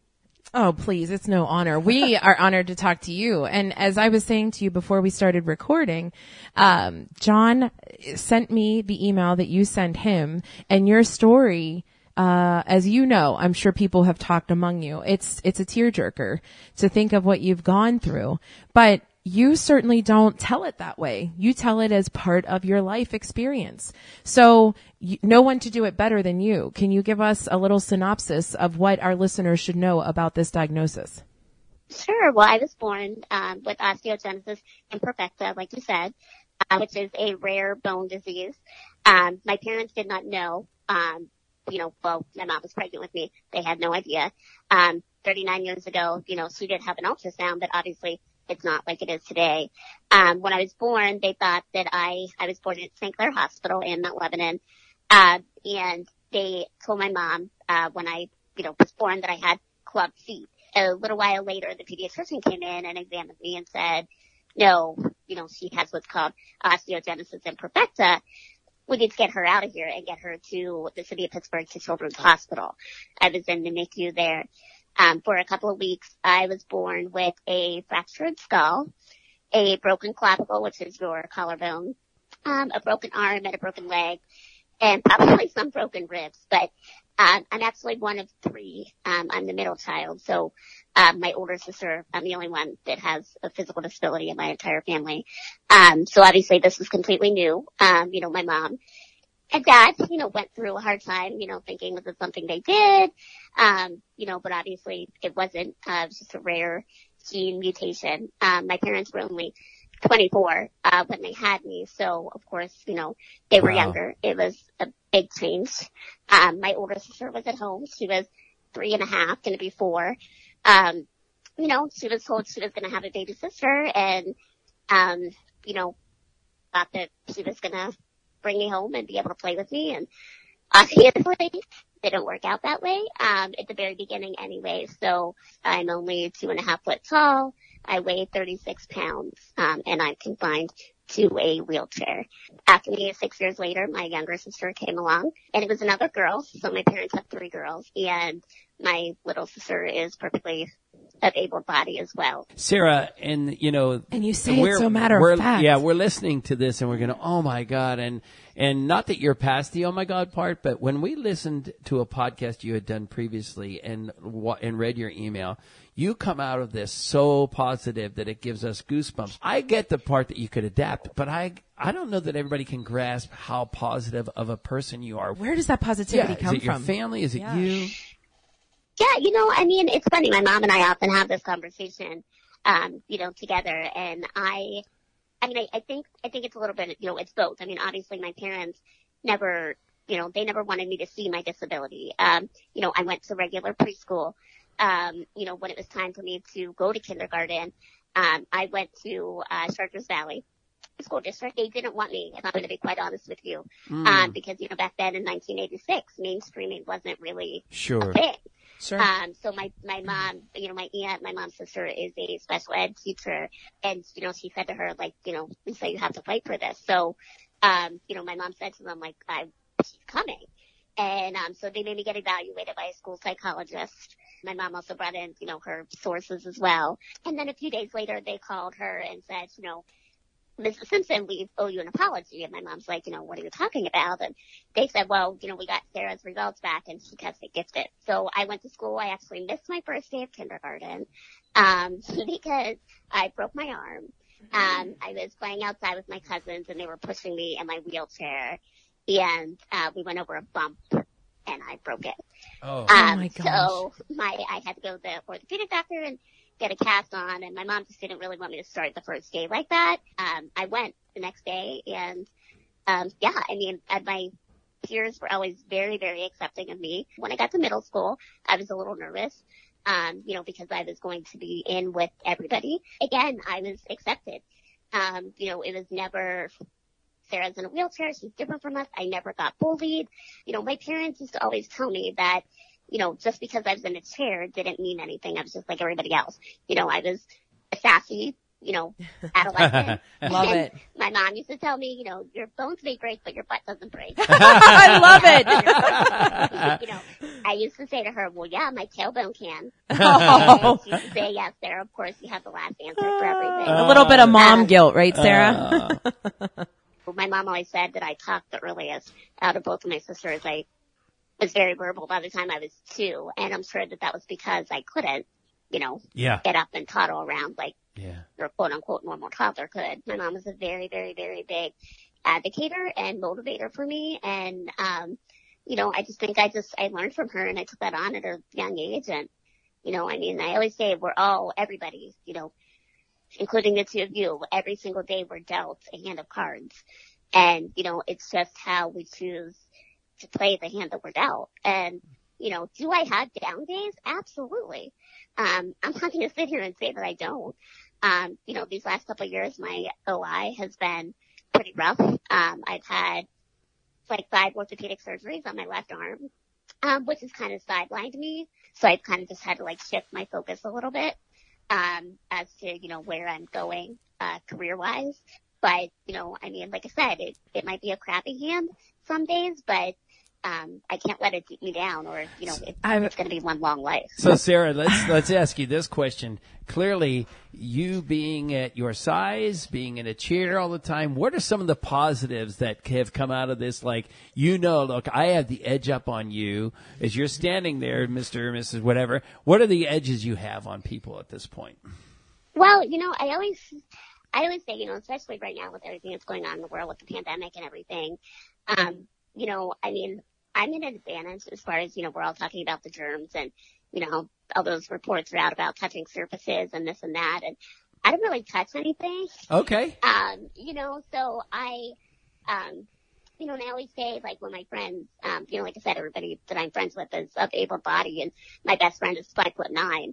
Oh, please. It's no honor. We are honored to talk to you. And as I was saying to you before we started recording, John sent me the email that you sent him, and your story, as you know, I'm sure people have talked among you. It's a tearjerker to think of what you've gone through, but you certainly don't tell it that way. You tell it as part of your life experience. So no one to do it better than you. Can you give us a little synopsis of what our listeners should know about this diagnosis? Sure. Well, I was born with osteogenesis imperfecta, like you said, which is a rare bone disease. My parents did not know. Well, my mom was pregnant with me. They had no idea. 39 years ago, she did have an ultrasound, but obviously it's not like it is today. When I was born, they thought that I was born at St. Clair Hospital in Mount Lebanon. And they told my mom, when I, was born that I had club feet. A little while later, the pediatrician came in and examined me and said, no, she has what's called osteogenesis imperfecta. We need to get her out of here and get her to the city of Pittsburgh to Children's Hospital. I was in the NICU there. For a couple of weeks, I was born with a fractured skull, a broken clavicle, which is your collarbone, a broken arm and a broken leg, and probably some broken ribs. But I'm actually one of three. I'm the middle child, so my older sister, I'm the only one that has a physical disability in my entire family. So obviously this was completely new. My mom and dad, went through a hard time, thinking was it something they did? But obviously it wasn't. It was just a rare gene mutation. My parents were only 24, when they had me. So of course, they were younger. It was a big change. My older sister was at home. She was 3.5, going to be 4. She was told she was going to have a baby sister and, thought that she was going to bring me home and be able to play with me. And obviously didn't work out that way, at the very beginning anyway. So I'm only 2.5 foot tall. I weigh 36 pounds, and I'm confined to a wheelchair. After me, 6 years later, my younger sister came along, and it was another girl. So my parents have 3 girls, and my little sister is perfectly of able body as well. Sarah, and you say it so matter of fact. Yeah, we're listening to this and we're going to, oh my God. And not that you're past the oh my God part, but when we listened to a podcast you had done previously and read your email, you come out of this so positive that it gives us goosebumps. I get the part that you could adapt, but I don't know that everybody can grasp how positive of a person you are. Where does that positivity come from? Is it your family? Is it you? Yeah, it's funny. My mom and I often have this conversation, together. And I think it's a little bit, it's both. Obviously my parents never, they never wanted me to see my disability. I went to regular preschool. When it was time for me to go to kindergarten, I went to, Charters Valley School District. They didn't want me, if I'm going to be quite honest with you, because, back then in 1986, mainstreaming wasn't really a thing. Sure. So my mom, my aunt, my mom's sister is a special ed teacher, and, she said to her, Lisa, you have to fight for this. So, my mom said to them, she's coming. And, so they made me get evaluated by a school psychologist. My mom also brought in, her sources as well. And then a few days later, they called her and said, Mrs. Simpson, we owe you an apology. And my mom's like, what are you talking about? And they said, well, we got Sarah's results back and she tested gifted. So I went to school. I actually missed my first day of kindergarten, because I broke my arm. I was playing outside with my cousins and they were pushing me in my wheelchair, and, we went over a bump and I broke it. Oh my gosh. So I had to go to the orthopedic doctor and get a cast on, and my mom just didn't really want me to start the first day like that. I went the next day, and my peers were always very, very accepting of me. When I got to middle school, I was a little nervous, because I was going to be in with everybody. Again, I was accepted. It was never, Sarah's in a wheelchair, she's different from us. I never got bullied. My parents used to always tell me that, just because I was in a chair didn't mean anything. I was just like everybody else. I was sassy, adolescent. Love it. My mom used to tell me, your bones may break, but your butt doesn't break. I love it. I used to say to her, well, yeah, my tailbone can. Oh. She used to say, yes, Sarah, of course you have the last answer for everything. A little bit of mom guilt, right, Sarah? My mom always said that I talked the earliest out of both of my sisters. I was very verbal by the time I was 2, and I'm sure that was because I couldn't, get up and toddle around like your quote-unquote normal toddler could. My mom was a very, very, very big advocator and motivator for me, and I just think I learned from her, and I took that on at a young age, and I always say everybody, including the two of you, every single day we're dealt a hand of cards. And, it's just how we choose to play the hand that we're dealt. And, do I have down days? Absolutely. I'm not going to sit here and say that I don't. These last couple of years, my OI has been pretty rough. I've had like 5 orthopedic surgeries on my left arm, which has kind of sidelined me. So I've kind of just had to shift my focus a little bit. As to, where I'm going, career-wise. But, like I said, it might be a crappy hand some days, but, I can't let it beat me down or, it's going to be one long life. So, Sarah, let's ask you this question. Clearly, you being at your size, being in a chair all the time, what are some of the positives that have come out of this? Like, look, I have the edge up on you as you're standing there, Mr. or Mrs. whatever. What are the edges you have on people at this point? Well, I always say, especially right now with everything that's going on in the world with the pandemic and everything, I'm in an advantage as far as, we're all talking about the germs and, all those reports are out about touching surfaces and this and that. And I don't really touch anything. Okay. So I, and I always say, when my friends, like I said, everybody that I'm friends with is of able body and my best friend is 5'9".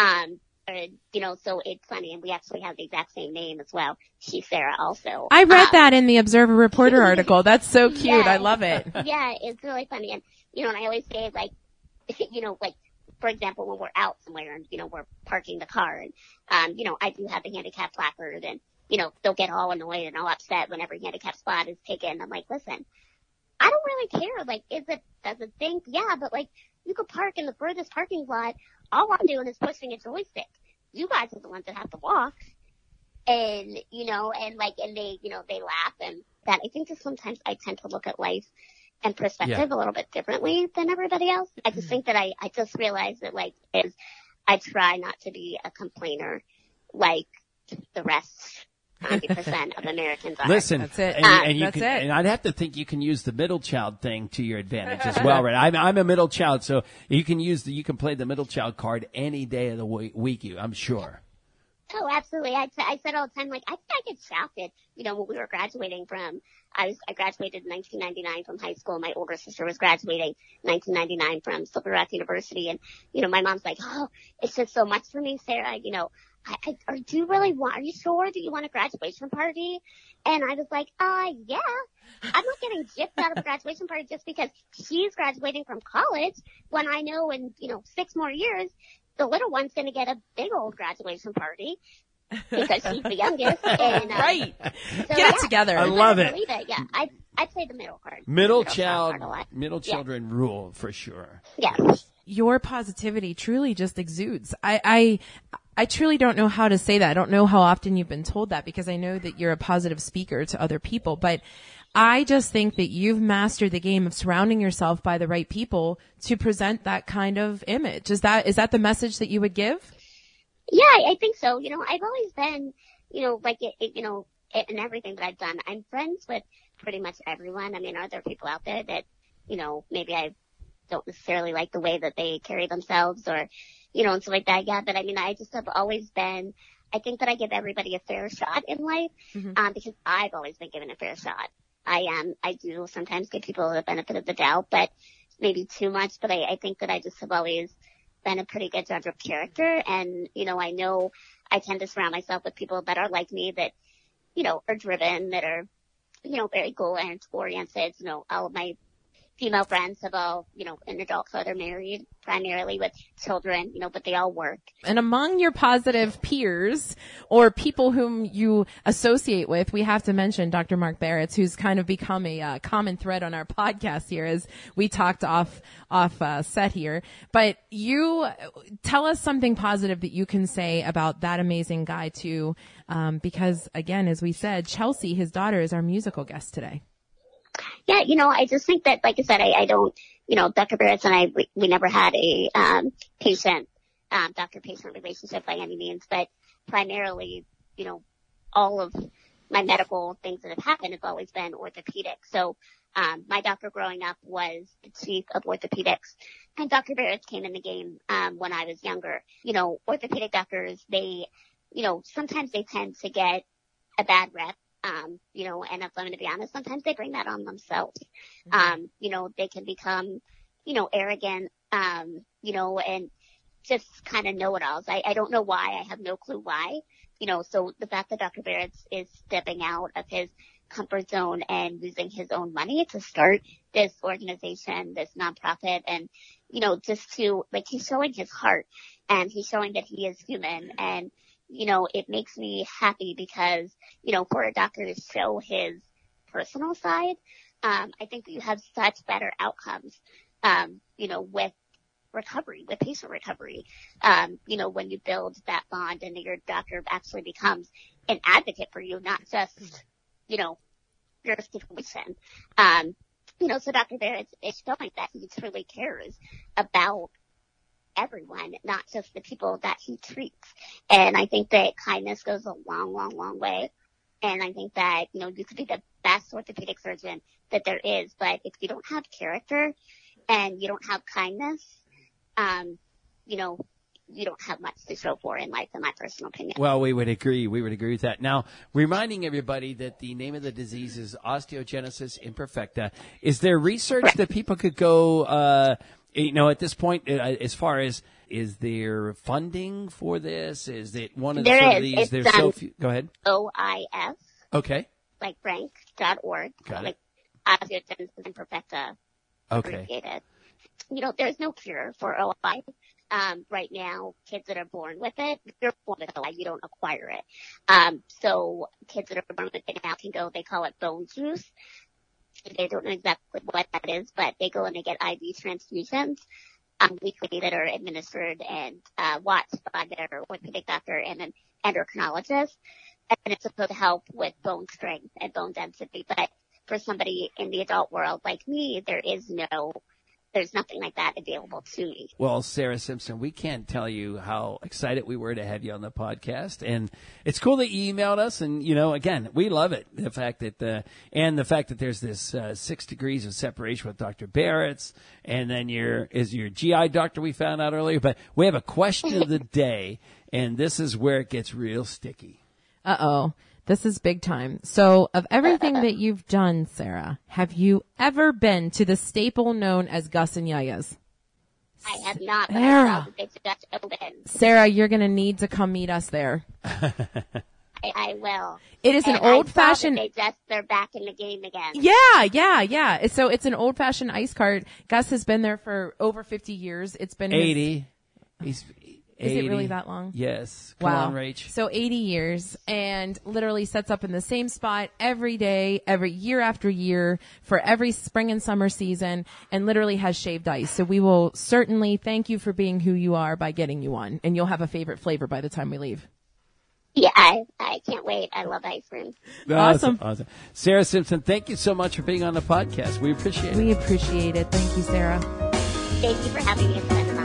So it's funny, and we actually have the exact same name as well. She's Sarah also. I read that in the Observer Reporter article. That's so cute. Yeah, I love it. Yeah, it's really funny. And, and I always say, for example, when we're out somewhere and, we're parking the car and, I do have the handicap placard and, they'll get all annoyed and all upset whenever handicap spot is taken. I'm like, listen, I don't really care. Does it think? Yeah, but you could park in the furthest parking lot. All I'm doing is pushing a joystick. You guys are the ones that have to walk. And, and they, they laugh and that. I think just sometimes I tend to look at life and perspective a little bit differently than everybody else. I just think that I just realized that I try not to be a complainer like the rest 90% of Americans are. Listen, that's it. And I'd have to think you can use the middle child thing to your advantage as well, right? I'm a middle child, so you can play the middle child card any day of the week. I'm sure. Oh, absolutely. I said all the time, I think I get shafted. When we were graduating from, I graduated in 1999 from high school. My older sister was graduating 1999 from Silver Rock University, and my mom's like, "Oh, it's just so much for me, Sarah. Are you sure that you want a graduation party?" And I was like, yeah. I'm not getting gypped out of a graduation party just because she's graduating from college when I know in, 6 more years, the little one's going to get a big old graduation party because she's the youngest. And, right. So, Get it together. I love it. Yeah. I play the middle card. Middle children rule for sure. Yeah. Your positivity truly just exudes. I truly don't know how to say that. I don't know how often you've been told that because I know that you're a positive speaker to other people, but I just think that you've mastered the game of surrounding yourself by the right people to present that kind of image. Is that the message that you would give? Yeah, I think so. I've always been, in everything that I've done, I'm friends with pretty much everyone. I mean, are there people out there that, maybe I don't necessarily like the way that they carry themselves or, and stuff like that. Yeah, but I just have always been, I think that I give everybody a fair shot in life, because I've always been given a fair shot. I do sometimes give people the benefit of the doubt, but maybe too much, but I think that I just have always been a pretty good judge of character. And, I know I tend to surround myself with people that are like me that, are driven, that are, very goal oriented. All of my female friends have all, in adulthood are married, primarily with children, but they all work. And among your positive peers or people whom you associate with, we have to mention Dr. Mark Baratz, who's kind of become a common thread on our podcast here as we talked off set here. But you tell us something positive that you can say about that amazing guy too, because again, as we said, Chelsea, his daughter, is our musical guest today. Yeah, I just think that, like I said, I don't, Dr. Baratz and I, we never had a doctor-patient relationship by any means, but primarily, all of my medical things that have happened have always been orthopedic. So, my doctor growing up was the chief of orthopedics, and Dr. Baratz came in the game, when I was younger. Orthopedic doctors, they, sometimes they tend to get a bad rep. And if I'm going to be honest, sometimes they bring that on themselves. Mm-hmm. They can become, arrogant, and just kind of know-it-alls. I don't know why. I have no clue why. So the fact that Dr. Baratz is stepping out of his comfort zone and using his own money to start this organization, this nonprofit, and, just to, he's showing his heart, and he's showing that he is human, and it makes me happy because, for a doctor to show his personal side, I think that you have such better outcomes, with recovery, with patient recovery, when you build that bond and your doctor actually becomes an advocate for you, not just, your situation. So Dr. Baratz is showing that he truly cares about everyone, not just the people that he treats. And I think that kindness goes a long, long, long way. And I think that, you could be the best orthopedic surgeon that there is, but if you don't have character and you don't have kindness, you don't have much to show for in life, in my personal opinion. Well, we would agree. We would agree with that. Now, reminding everybody that the name of the disease is osteogenesis imperfecta. Is there research that people could go, at this point, as far as, is there funding for this? Is it one of the sort of these? There's so few. Go ahead. OIS. Okay. Like Frank.org. Got it. Osteogenesis imperfecta. Okay. There's no cure for OI. Right now, kids that are born with it, you're born with OI, you don't acquire it. So kids that are born with it now can go, they call it bone juice. They don't know exactly what that is, but they go and they get IV transfusions weekly that are administered and watched by their orthopedic doctor and an endocrinologist. And it's supposed to help with bone strength and bone density. But for somebody in the adult world like me, there's nothing like that available to me. Well, Sarah Simpson, we can't tell you how excited we were to have you on the podcast. And it's cool that you emailed us. And, again, we love it. The fact that, the fact that there's this 6 degrees of separation with Dr. Baratz. And then your GI doctor we found out earlier. But we have a question of the day. And this is where it gets real sticky. Uh-oh. This is big time. So of everything that you've done, Sarah, have you ever been to the staple known as Gus and Yaya's? I have not. Sarah. It's just open. Sarah, you're going to need to come meet us there. I will. It is an old-fashioned. They're back in the game again. Yeah. So it's an old-fashioned ice cart. Gus has been there for over 50 years. It's been 80. Is it really that long? Yes. Come on, Rach. So 80 years, and literally sets up in the same spot every day, every year after year, for every spring and summer season, and literally has shaved ice. So we will certainly thank you for being who you are by getting you on, and you'll have a favorite flavor by the time we leave. Yeah, I can't wait. I love ice cream. Awesome. Sarah Simpson, thank you so much for being on the podcast. We appreciate it. We appreciate it. Thank you, Sarah. Thank you for having me. It's been an honor.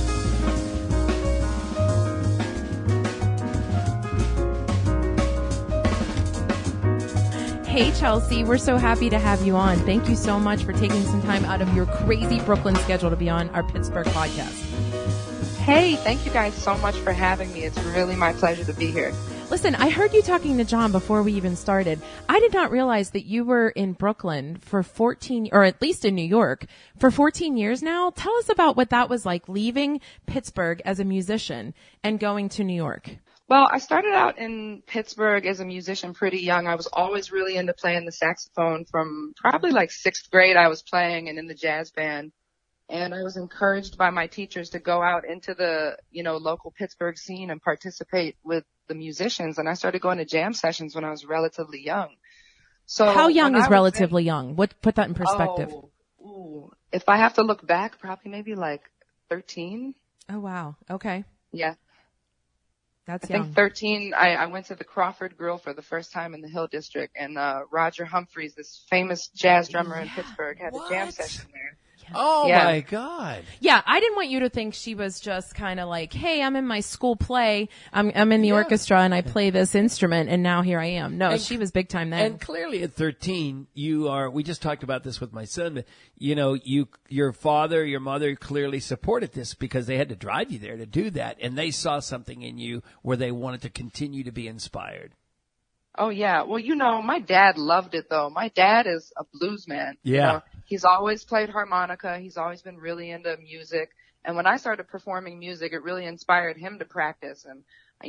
Hey, Chelsea, we're so happy to have you on. Thank you so much for taking some time out of your crazy Brooklyn schedule to be on our Pittsburgh podcast. Hey, thank you guys so much for having me. It's really my pleasure to be here. Listen, I heard you talking to John before we even started. I did not realize that you were in Brooklyn for 14, or at least in New York, for 14 years now. Tell us about what that was like, leaving Pittsburgh as a musician and going to New York. Well, I started out in Pittsburgh as a musician pretty young. I was always really into playing the saxophone from probably like 6th grade. I was playing and in the jazz band. And I was encouraged by my teachers to go out into the, local Pittsburgh scene and participate with the musicians. And I started going to jam sessions when I was relatively young. So how young is relatively young? Put that in perspective. If I have to look back, probably maybe like 13. Oh, wow. Okay. Yeah. That's young. I think 13, I went to the Crawford Grill for the first time in the Hill District, and Roger Humphreys, this famous jazz drummer in Pittsburgh, had a jam session there. Oh, my God. Yeah, I didn't want you to think she was just kind of like, hey, I'm in my school play. I'm in the orchestra and I play this instrument and now here I am. No, she was big time then. And clearly at 13, we just talked about this with my son, but your father, your mother clearly supported this because they had to drive you there to do that. And they saw something in you where they wanted to continue to be inspired. Oh, yeah. Well, my dad loved it, though. My dad is a blues man. Yeah. He's always played harmonica. He's always been really into music. And when I started performing music, it really inspired him to practice. And,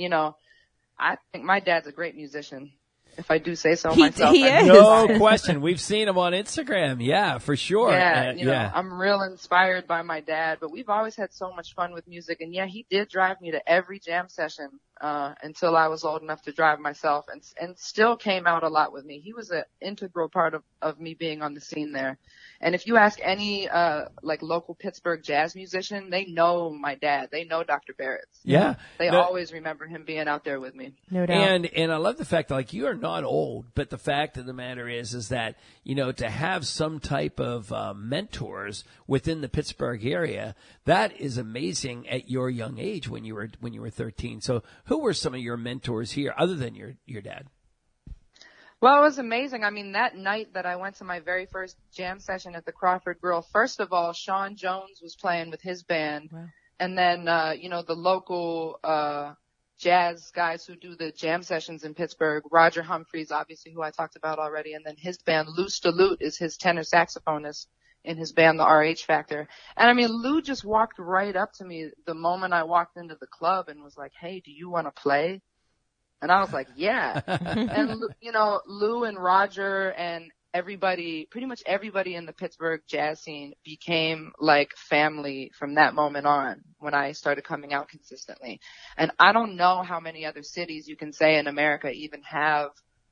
I think my dad's a great musician, if I do say so myself. He is. No question. We've seen him on Instagram. Yeah, for sure. Yeah, I'm real inspired by my dad, but we've always had so much fun with music. And yeah, he did drive me to every jam session, until I was old enough to drive myself and still came out a lot with me. He was an integral part of me being on the scene there. And if you ask any, local Pittsburgh jazz musician, they know my dad. They know Dr. Barrett's. Yeah. They always remember him being out there with me. No doubt. And I love the fact that, you are not old, but the fact of the matter is that, to have some type of, mentors within the Pittsburgh area, that is amazing at your young age when you were 13. So who were some of your mentors here other than your dad? Well, it was amazing. I mean, that night that I went to my very first jam session at the Crawford Grill, first of all, Sean Jones was playing with his band. Wow. And then, the local jazz guys who do the jam sessions in Pittsburgh, Roger Humphreys, obviously, who I talked about already, and then his band, Lou Staloot, is his tenor saxophonist in his band, the RH Factor. And I mean, Lou just walked right up to me the moment I walked into the club and was like, hey, do you want to play? And I was like, yeah. And, Lou and Roger and pretty much everybody in the Pittsburgh jazz scene became like family from that moment on when I started coming out consistently. And I don't know how many other cities you can say in America even have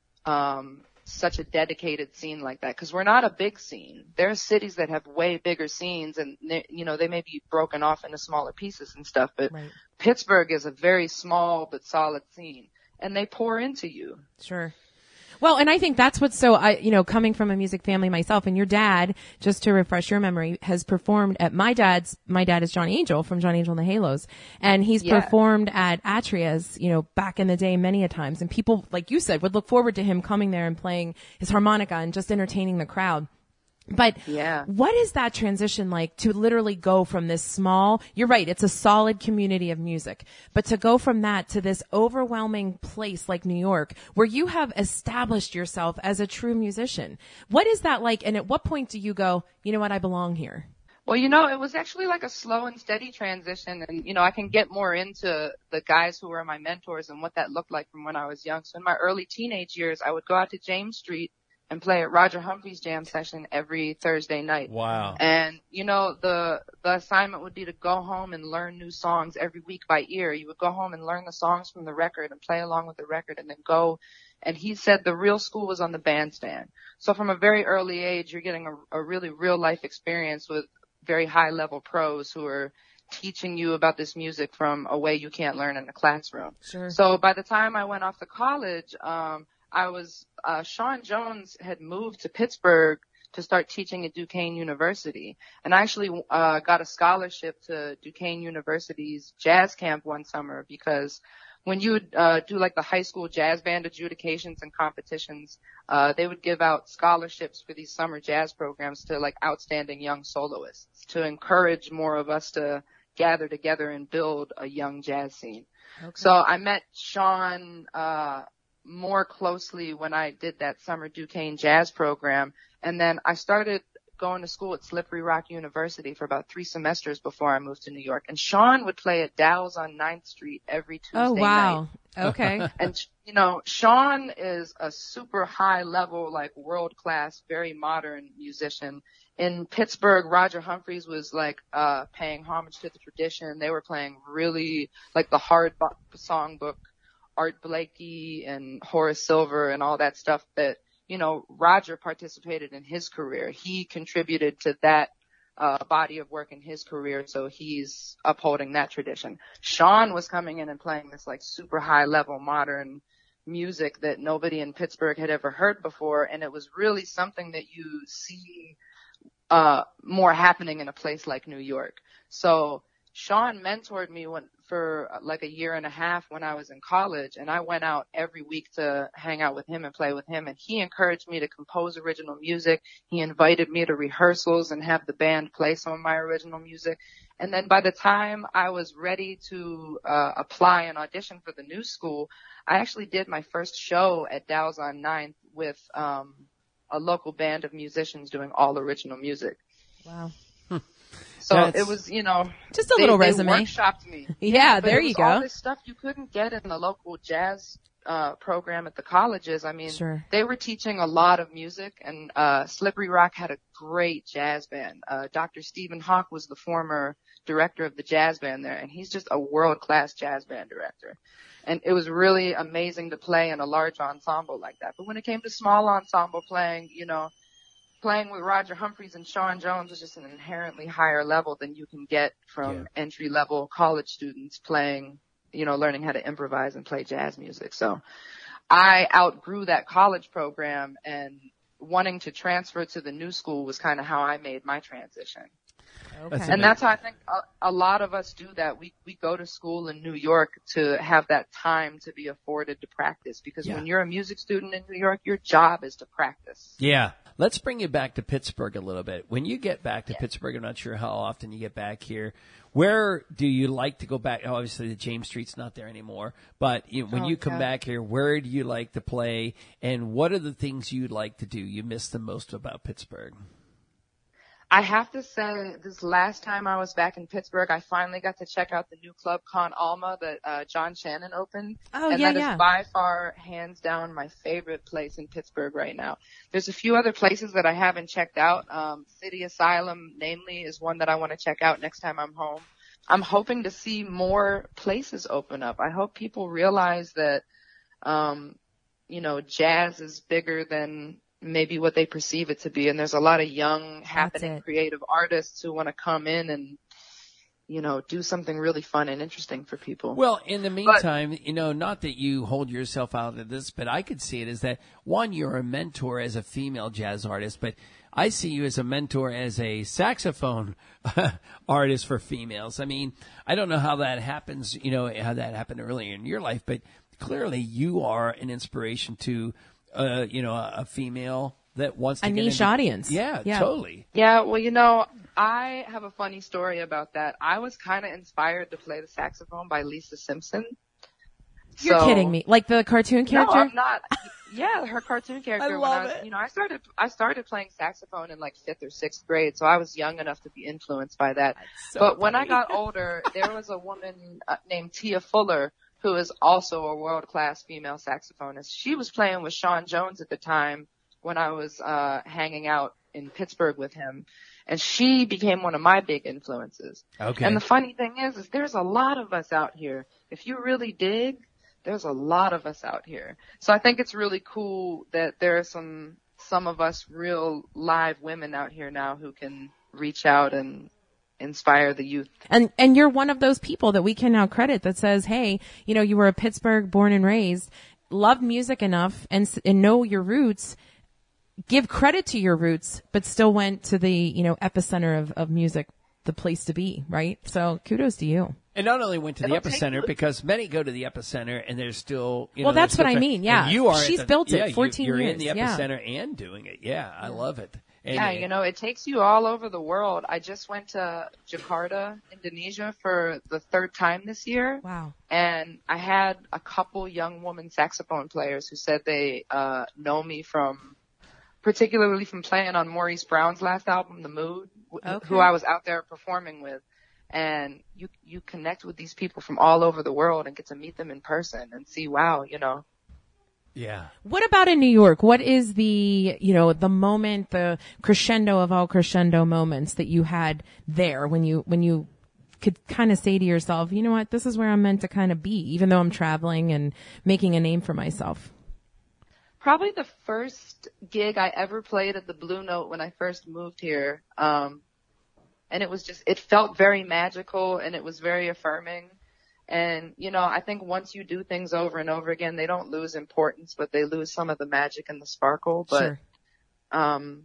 such a dedicated scene like that, because we're not a big scene. There are cities that have way bigger scenes and, they may be broken off into smaller pieces and stuff, but right. Pittsburgh is a very small but solid scene. And they pour into you. Sure. Well, and I think that's what's so, coming from a music family myself, and your dad, just to refresh your memory, has performed at my dad is John Angel from John Angel and the Halos. And he's performed at Atria's, back in the day many a times. And people, like you said, would look forward to him coming there and playing his harmonica and just entertaining the crowd. But what is that transition like to literally go from this small, you're right, it's a solid community of music, but to go from that to this overwhelming place like New York where you have established yourself as a true musician? What is that like? And at what point do you go, you know what, I belong here? Well, it was actually like a slow and steady transition. And, I can get more into the guys who were my mentors and what that looked like from when I was young. So in my early teenage years, I would go out to James Street and play at Roger Humphreys' jam session every Thursday night. Wow. And, the assignment would be to go home and learn new songs every week by ear. You would go home and learn the songs from the record and play along with the record and then go. And he said the real school was on the bandstand. So from a very early age, you're getting a really real life experience with very high level pros who are teaching you about this music from a way you can't learn in a classroom. Sure. So by the time I went off to college, Sean Jones had moved to Pittsburgh to start teaching at Duquesne University. And I actually got a scholarship to Duquesne University's jazz camp one summer because when you would do like the high school jazz band adjudications and competitions, they would give out scholarships for these summer jazz programs to like outstanding young soloists to encourage more of us to gather together and build a young jazz scene. Okay. So I met Sean more closely when I did that summer Duquesne jazz program. And then I started going to school at Slippery Rock University for about 3 semesters before I moved to New York. And Sean would play at Dow's on 9th Street every Tuesday night. Okay. And, Sean is a super high level, like world class, very modern musician. In Pittsburgh, Roger Humphreys was like, paying homage to the tradition. They were playing really like the hard songbook, Art Blakey and Horace Silver and all that stuff that, Roger participated in his career. He contributed to that body of work in his career, so he's upholding that tradition. Sean was coming in and playing this like super high level modern music that nobody in Pittsburgh had ever heard before, and it was really something that you see more happening in a place like New York. So Sean mentored me for like a year and a half when I was in college, and I went out every week to hang out with him and play with him, and he encouraged me to compose original music. He invited me to rehearsals and have the band play some of my original music. And then by the time I was ready to apply and audition for the new school, I actually did my first show at Dow's on 9th with a local band of musicians doing all original music. Wow. So it was, just a little resume. They workshopped me. Yeah, but there it was you go. All this stuff you couldn't get in the local jazz program at the colleges. I mean, sure. They were teaching a lot of music, and Slippery Rock had a great jazz band. Dr. Stephen Hawk was the former director of the jazz band there, and he's just a world-class jazz band director. And it was really amazing to play in a large ensemble like that. But when it came to small ensemble playing, playing with Roger Humphreys and Sean Jones was just an inherently higher level than you can get from entry-level college students playing, learning how to improvise and play jazz music. So I outgrew that college program, and wanting to transfer to the new school was kind of how I made my transition. Okay. And that's how I think a lot of us do that. We go to school in New York to have that time to be afforded to practice, because when you're a music student in New York, your job is to practice. Yeah. Let's bring you back to Pittsburgh a little bit. When you get back to Pittsburgh, I'm not sure how often you get back here. Where do you like to go back? Obviously, the James Street's not there anymore. But when you come back here, where do you like to play? And what are the things you'd like to do you miss the most about Pittsburgh? I have to say, this last time I was back in Pittsburgh, I finally got to check out the new club Con Alma that John Shannon opened. Oh, and yeah, that is by far, hands down, my favorite place in Pittsburgh right now. There's a few other places that I haven't checked out. City Asylum, namely, is one that I want to check out next time I'm home. I'm hoping to see more places open up. I hope people realize that, jazz is bigger than maybe what they perceive it to be. And there's a lot of young, happening, creative artists who want to come in and, do something really fun and interesting for people. Well, in the meantime, not that you hold yourself out of this, but I could see it as that, one, you're a mentor as a female jazz artist, but I see you as a mentor as a saxophone artist for females. I mean, I don't know how that happens, how that happened earlier in your life, but clearly you are an inspiration to a female that wants to get niche audience. Yeah, totally. Yeah, well, I have a funny story about that. I was kind of inspired to play the saxophone by Lisa Simpson. You're kidding me. Like the cartoon character? No, I'm not. Yeah, her cartoon character. I love it. I started playing saxophone in like 5th or 6th grade, so I was young enough to be influenced by that. But when I got older, there was a woman named Tia Fuller, who is also a world-class female saxophonist. She was playing with Sean Jones at the time when I was hanging out in Pittsburgh with him. And she became one of my big influences. Okay. And the funny thing is there's a lot of us out here. If you really dig, there's a lot of us out here. So I think it's really cool that there are some of us real live women out here now who can reach out and inspire the youth. And you're one of those people that we can now credit that says, hey, you were a Pittsburgh born and raised, loved music enough and know your roots, give credit to your roots, but still went to the, epicenter of music, the place to be, right? So kudos to you. And not only went to the epicenter, because many go to the epicenter and there's still, well, that's what I mean. Yeah. And you are. She's built it 14 years. You're in the epicenter and doing it. Yeah. I love it. And, it takes you all over the world. I just went to Jakarta, Indonesia for the 3rd time this year. Wow. And I had a couple young woman saxophone players who said they know me particularly from playing on Maurice Brown's last album, The Mood, who I was out there performing with. and you connect with these people from all over the world and get to meet them in person and see, wow, you know. Yeah. What about in New York? What is the, you know, the moment, the crescendo of all crescendo moments that you had there when you could kind of say to yourself, you know what, this is where I'm meant to kind of be, even though I'm traveling and making a name for myself? Probably the first gig I ever played at the Blue Note when I first moved here. And it felt very magical and it was very affirming. And, you know, I think once you do things over and over again, they don't lose importance, but they lose some of the magic and the sparkle. But, sure.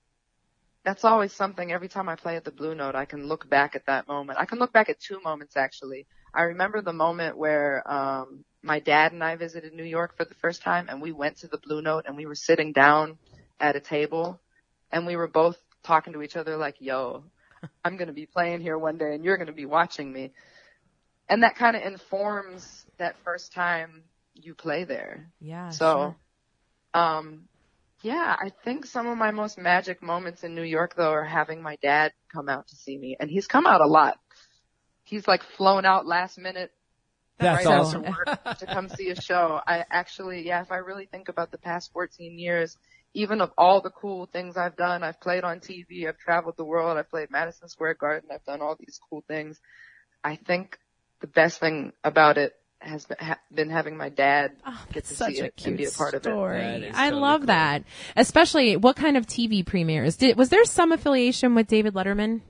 That's always something. Every time I play at the Blue Note, I can look back at that moment. I can look back at two moments, actually. I remember the moment where, my dad and I visited New York for the first time, and we went to the Blue Note and we were sitting down at a table and we were both talking to each other like, yo, I'm going to be playing here one day and you're going to be watching me. And that kind of informs that first time you play there. Yeah. So, sure. Yeah, I think some of my most magic moments in New York, though, are having my dad come out to see me. And he's come out a lot. He's like flown out last minute. That's right awesome. after work to come see a show. I actually, if I really think about the past 14 years, even of all the cool things I've done, I've played on TV, I've traveled the world, I've played Madison Square Garden, I've done all these cool things. I think the best thing about it has been having my dad get to see it and be a part of it. I love that. Especially, what kind of TV premieres? Was there some affiliation with David Letterman?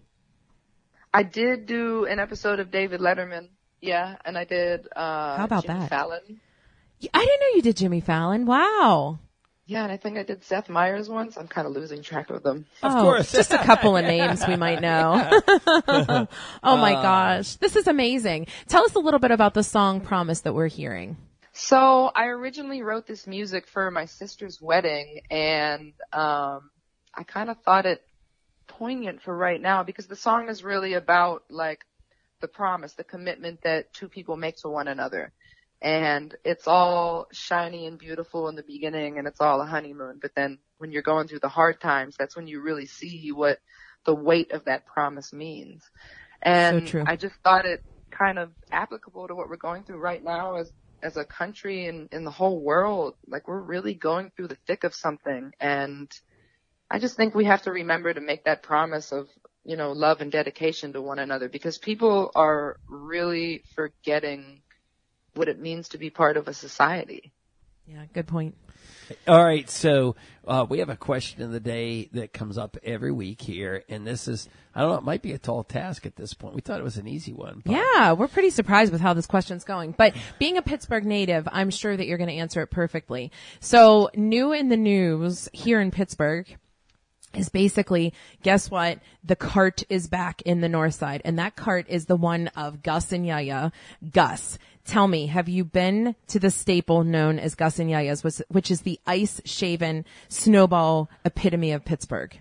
I did do an episode of David Letterman. Yeah, and I did How about Jimmy that? Fallon. I didn't know you did Jimmy Fallon. Wow. Yeah, and I think I did Seth Meyers once. I'm kind of losing track of them. Of course. Just a couple of names we might know. Oh my gosh. This is amazing. Tell us a little bit about the song Promise that we're hearing. So I originally wrote this music for my sister's wedding, and I kind of thought it poignant for right now because the song is really about like the promise, the commitment that two people make to one another. And it's all shiny and beautiful in the beginning and it's all a honeymoon. But then when you're going through the hard times, that's when you really see what the weight of that promise means. And so true. I just thought it kind of applicable to what we're going through right now as a country and in the whole world. Like we're really going through the thick of something. And I just think we have to remember to make that promise of, you know, love and dedication to one another because people are really forgetting what it means to be part of a society. Yeah, good point. All right, so we have a question of the day that comes up every week here, and this is, I don't know, it might be a tall task at this point. We thought it was an easy one. Yeah, we're pretty surprised with how this question's going. But being a Pittsburgh native, I'm sure that you're going to answer it perfectly. So new in the news here in Pittsburgh is basically, guess what? The cart is back in the north side, and that cart is the one of Gus and Yaya. Gus, tell me, have you been to the staple known as Gus and Yaya's, which is the ice-shaven snowball epitome of Pittsburgh?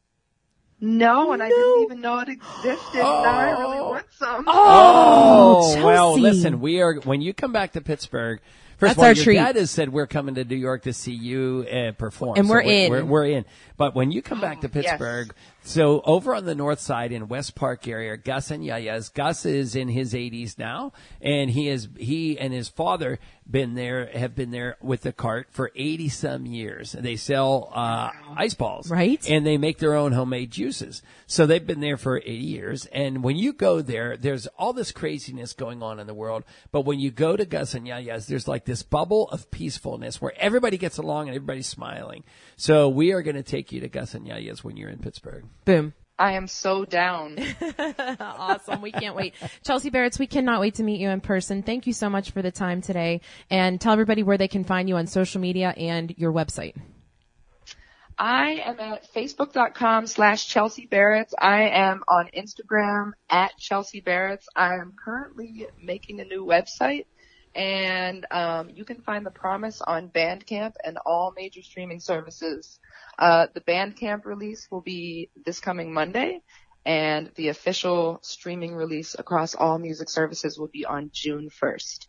No, and I didn't even know it existed. Now I really want some. Oh, Chelsea. Well, listen, when you come back to Pittsburgh, first That's of all, our your treat. dad has said we're coming to New York to see you perform. And so we're in. We're in. But when you come back to Pittsburgh, so over on the north side in West Park area, Gus and Yaya's. Gus is in his 80s now, and he and his father have been there with the cart for 80 some years. They sell ice balls, right? And they make their own homemade juices. So they've been there for 80 years. And when you go there, there's all this craziness going on in the world. But when you go to Gus and Yaya's, there's like this bubble of peacefulness where everybody gets along and everybody's smiling. So we are going to take you to Gus and Yaya's when you're in Pittsburgh. Boom. I am so down. Awesome. We can't wait. Chelsea Barretts, we cannot wait to meet you in person. Thank you so much for the time today. And tell everybody where they can find you on social media and your website. I am at facebook.com/Chelsea Barretts. I am on Instagram at Chelsea Barretts. I am currently making a new website. And you can find The Promise on Bandcamp and all major streaming services. The Bandcamp release will be this coming Monday, and the official streaming release across all music services will be on June 1st.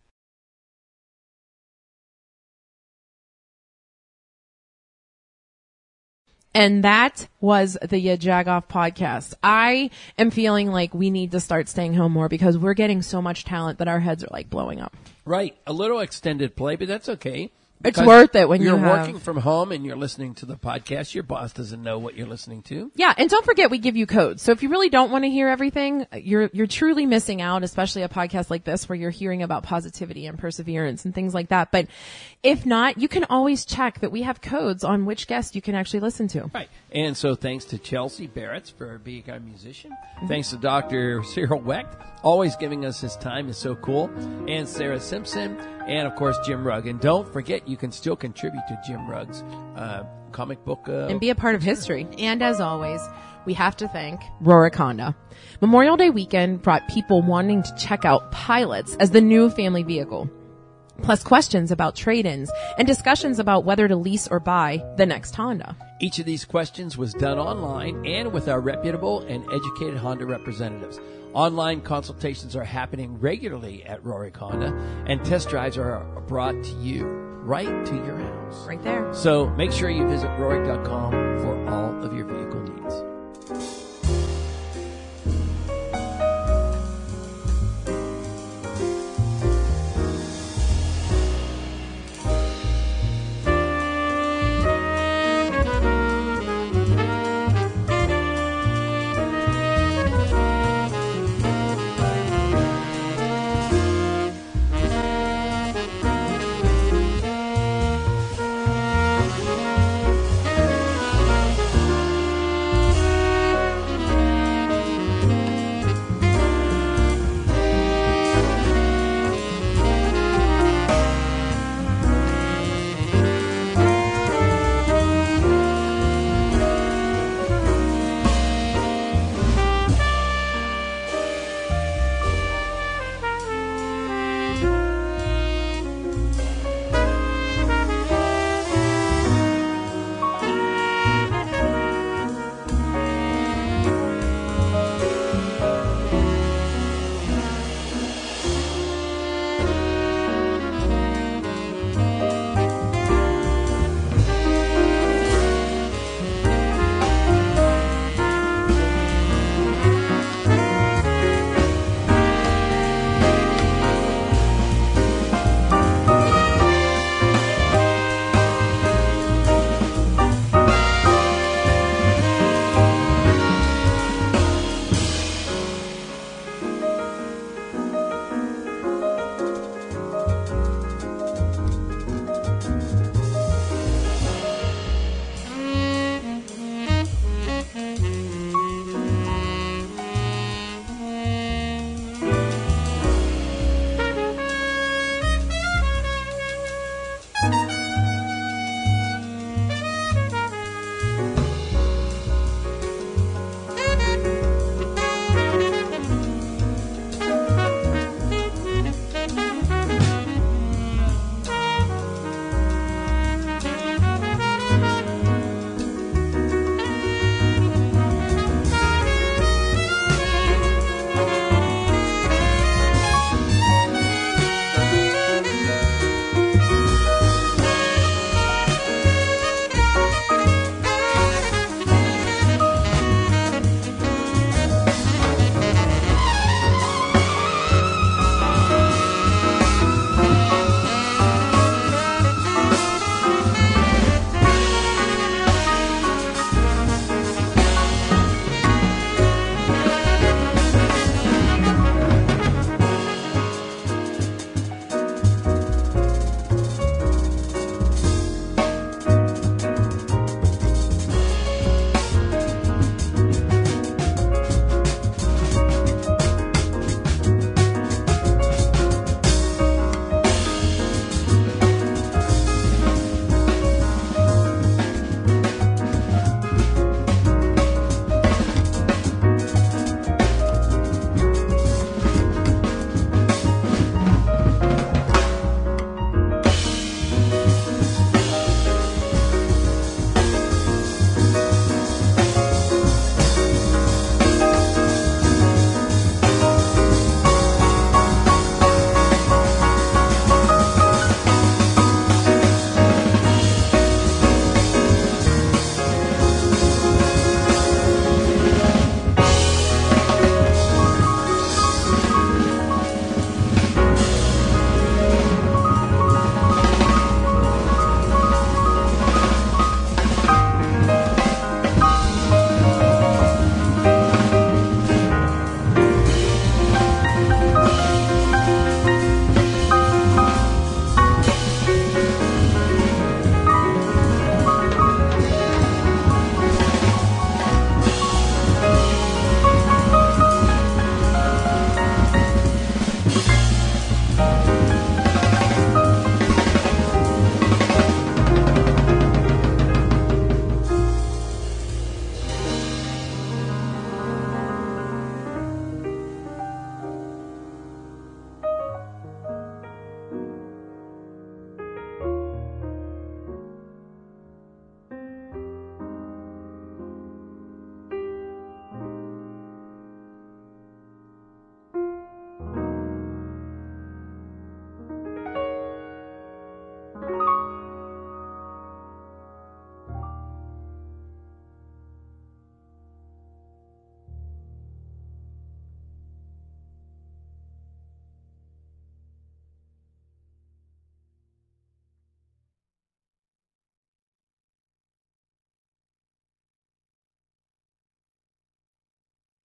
And that was the Jagoff podcast. I am feeling like we need to start staying home more because we're getting so much talent that our heads are like blowing up. Right. A little extended play, but that's okay. It's worth it when you're you're working from home and you're listening to the podcast. Your boss doesn't know what you're listening to. Yeah, and don't forget we give you codes. So if you really don't want to hear everything, you're truly missing out, especially a podcast like this where you're hearing about positivity and perseverance and things like that. But if not, you can always check that we have codes on which guest you can actually listen to. Right. And so thanks to Chelsea Barretts for being our musician. Mm-hmm. Thanks to Dr. Cyril Wecht, always giving us his time. Is so cool. And Sarah Simpson. And, of course, Jim Rugg. And don't forget, you can still contribute to Jim Rugg's comic book. And be a part of history. And as always, we have to thank Rorick Honda. Memorial Day weekend brought people wanting to check out Pilots as the new family vehicle. Plus questions about trade-ins and discussions about whether to lease or buy the next Honda. Each of these questions was done online and with our reputable and educated Honda representatives. Online consultations are happening regularly at Rorick Honda, and test drives are brought to you right to your house. Right there. So make sure you visit Rorick.com for all of your vehicle needs.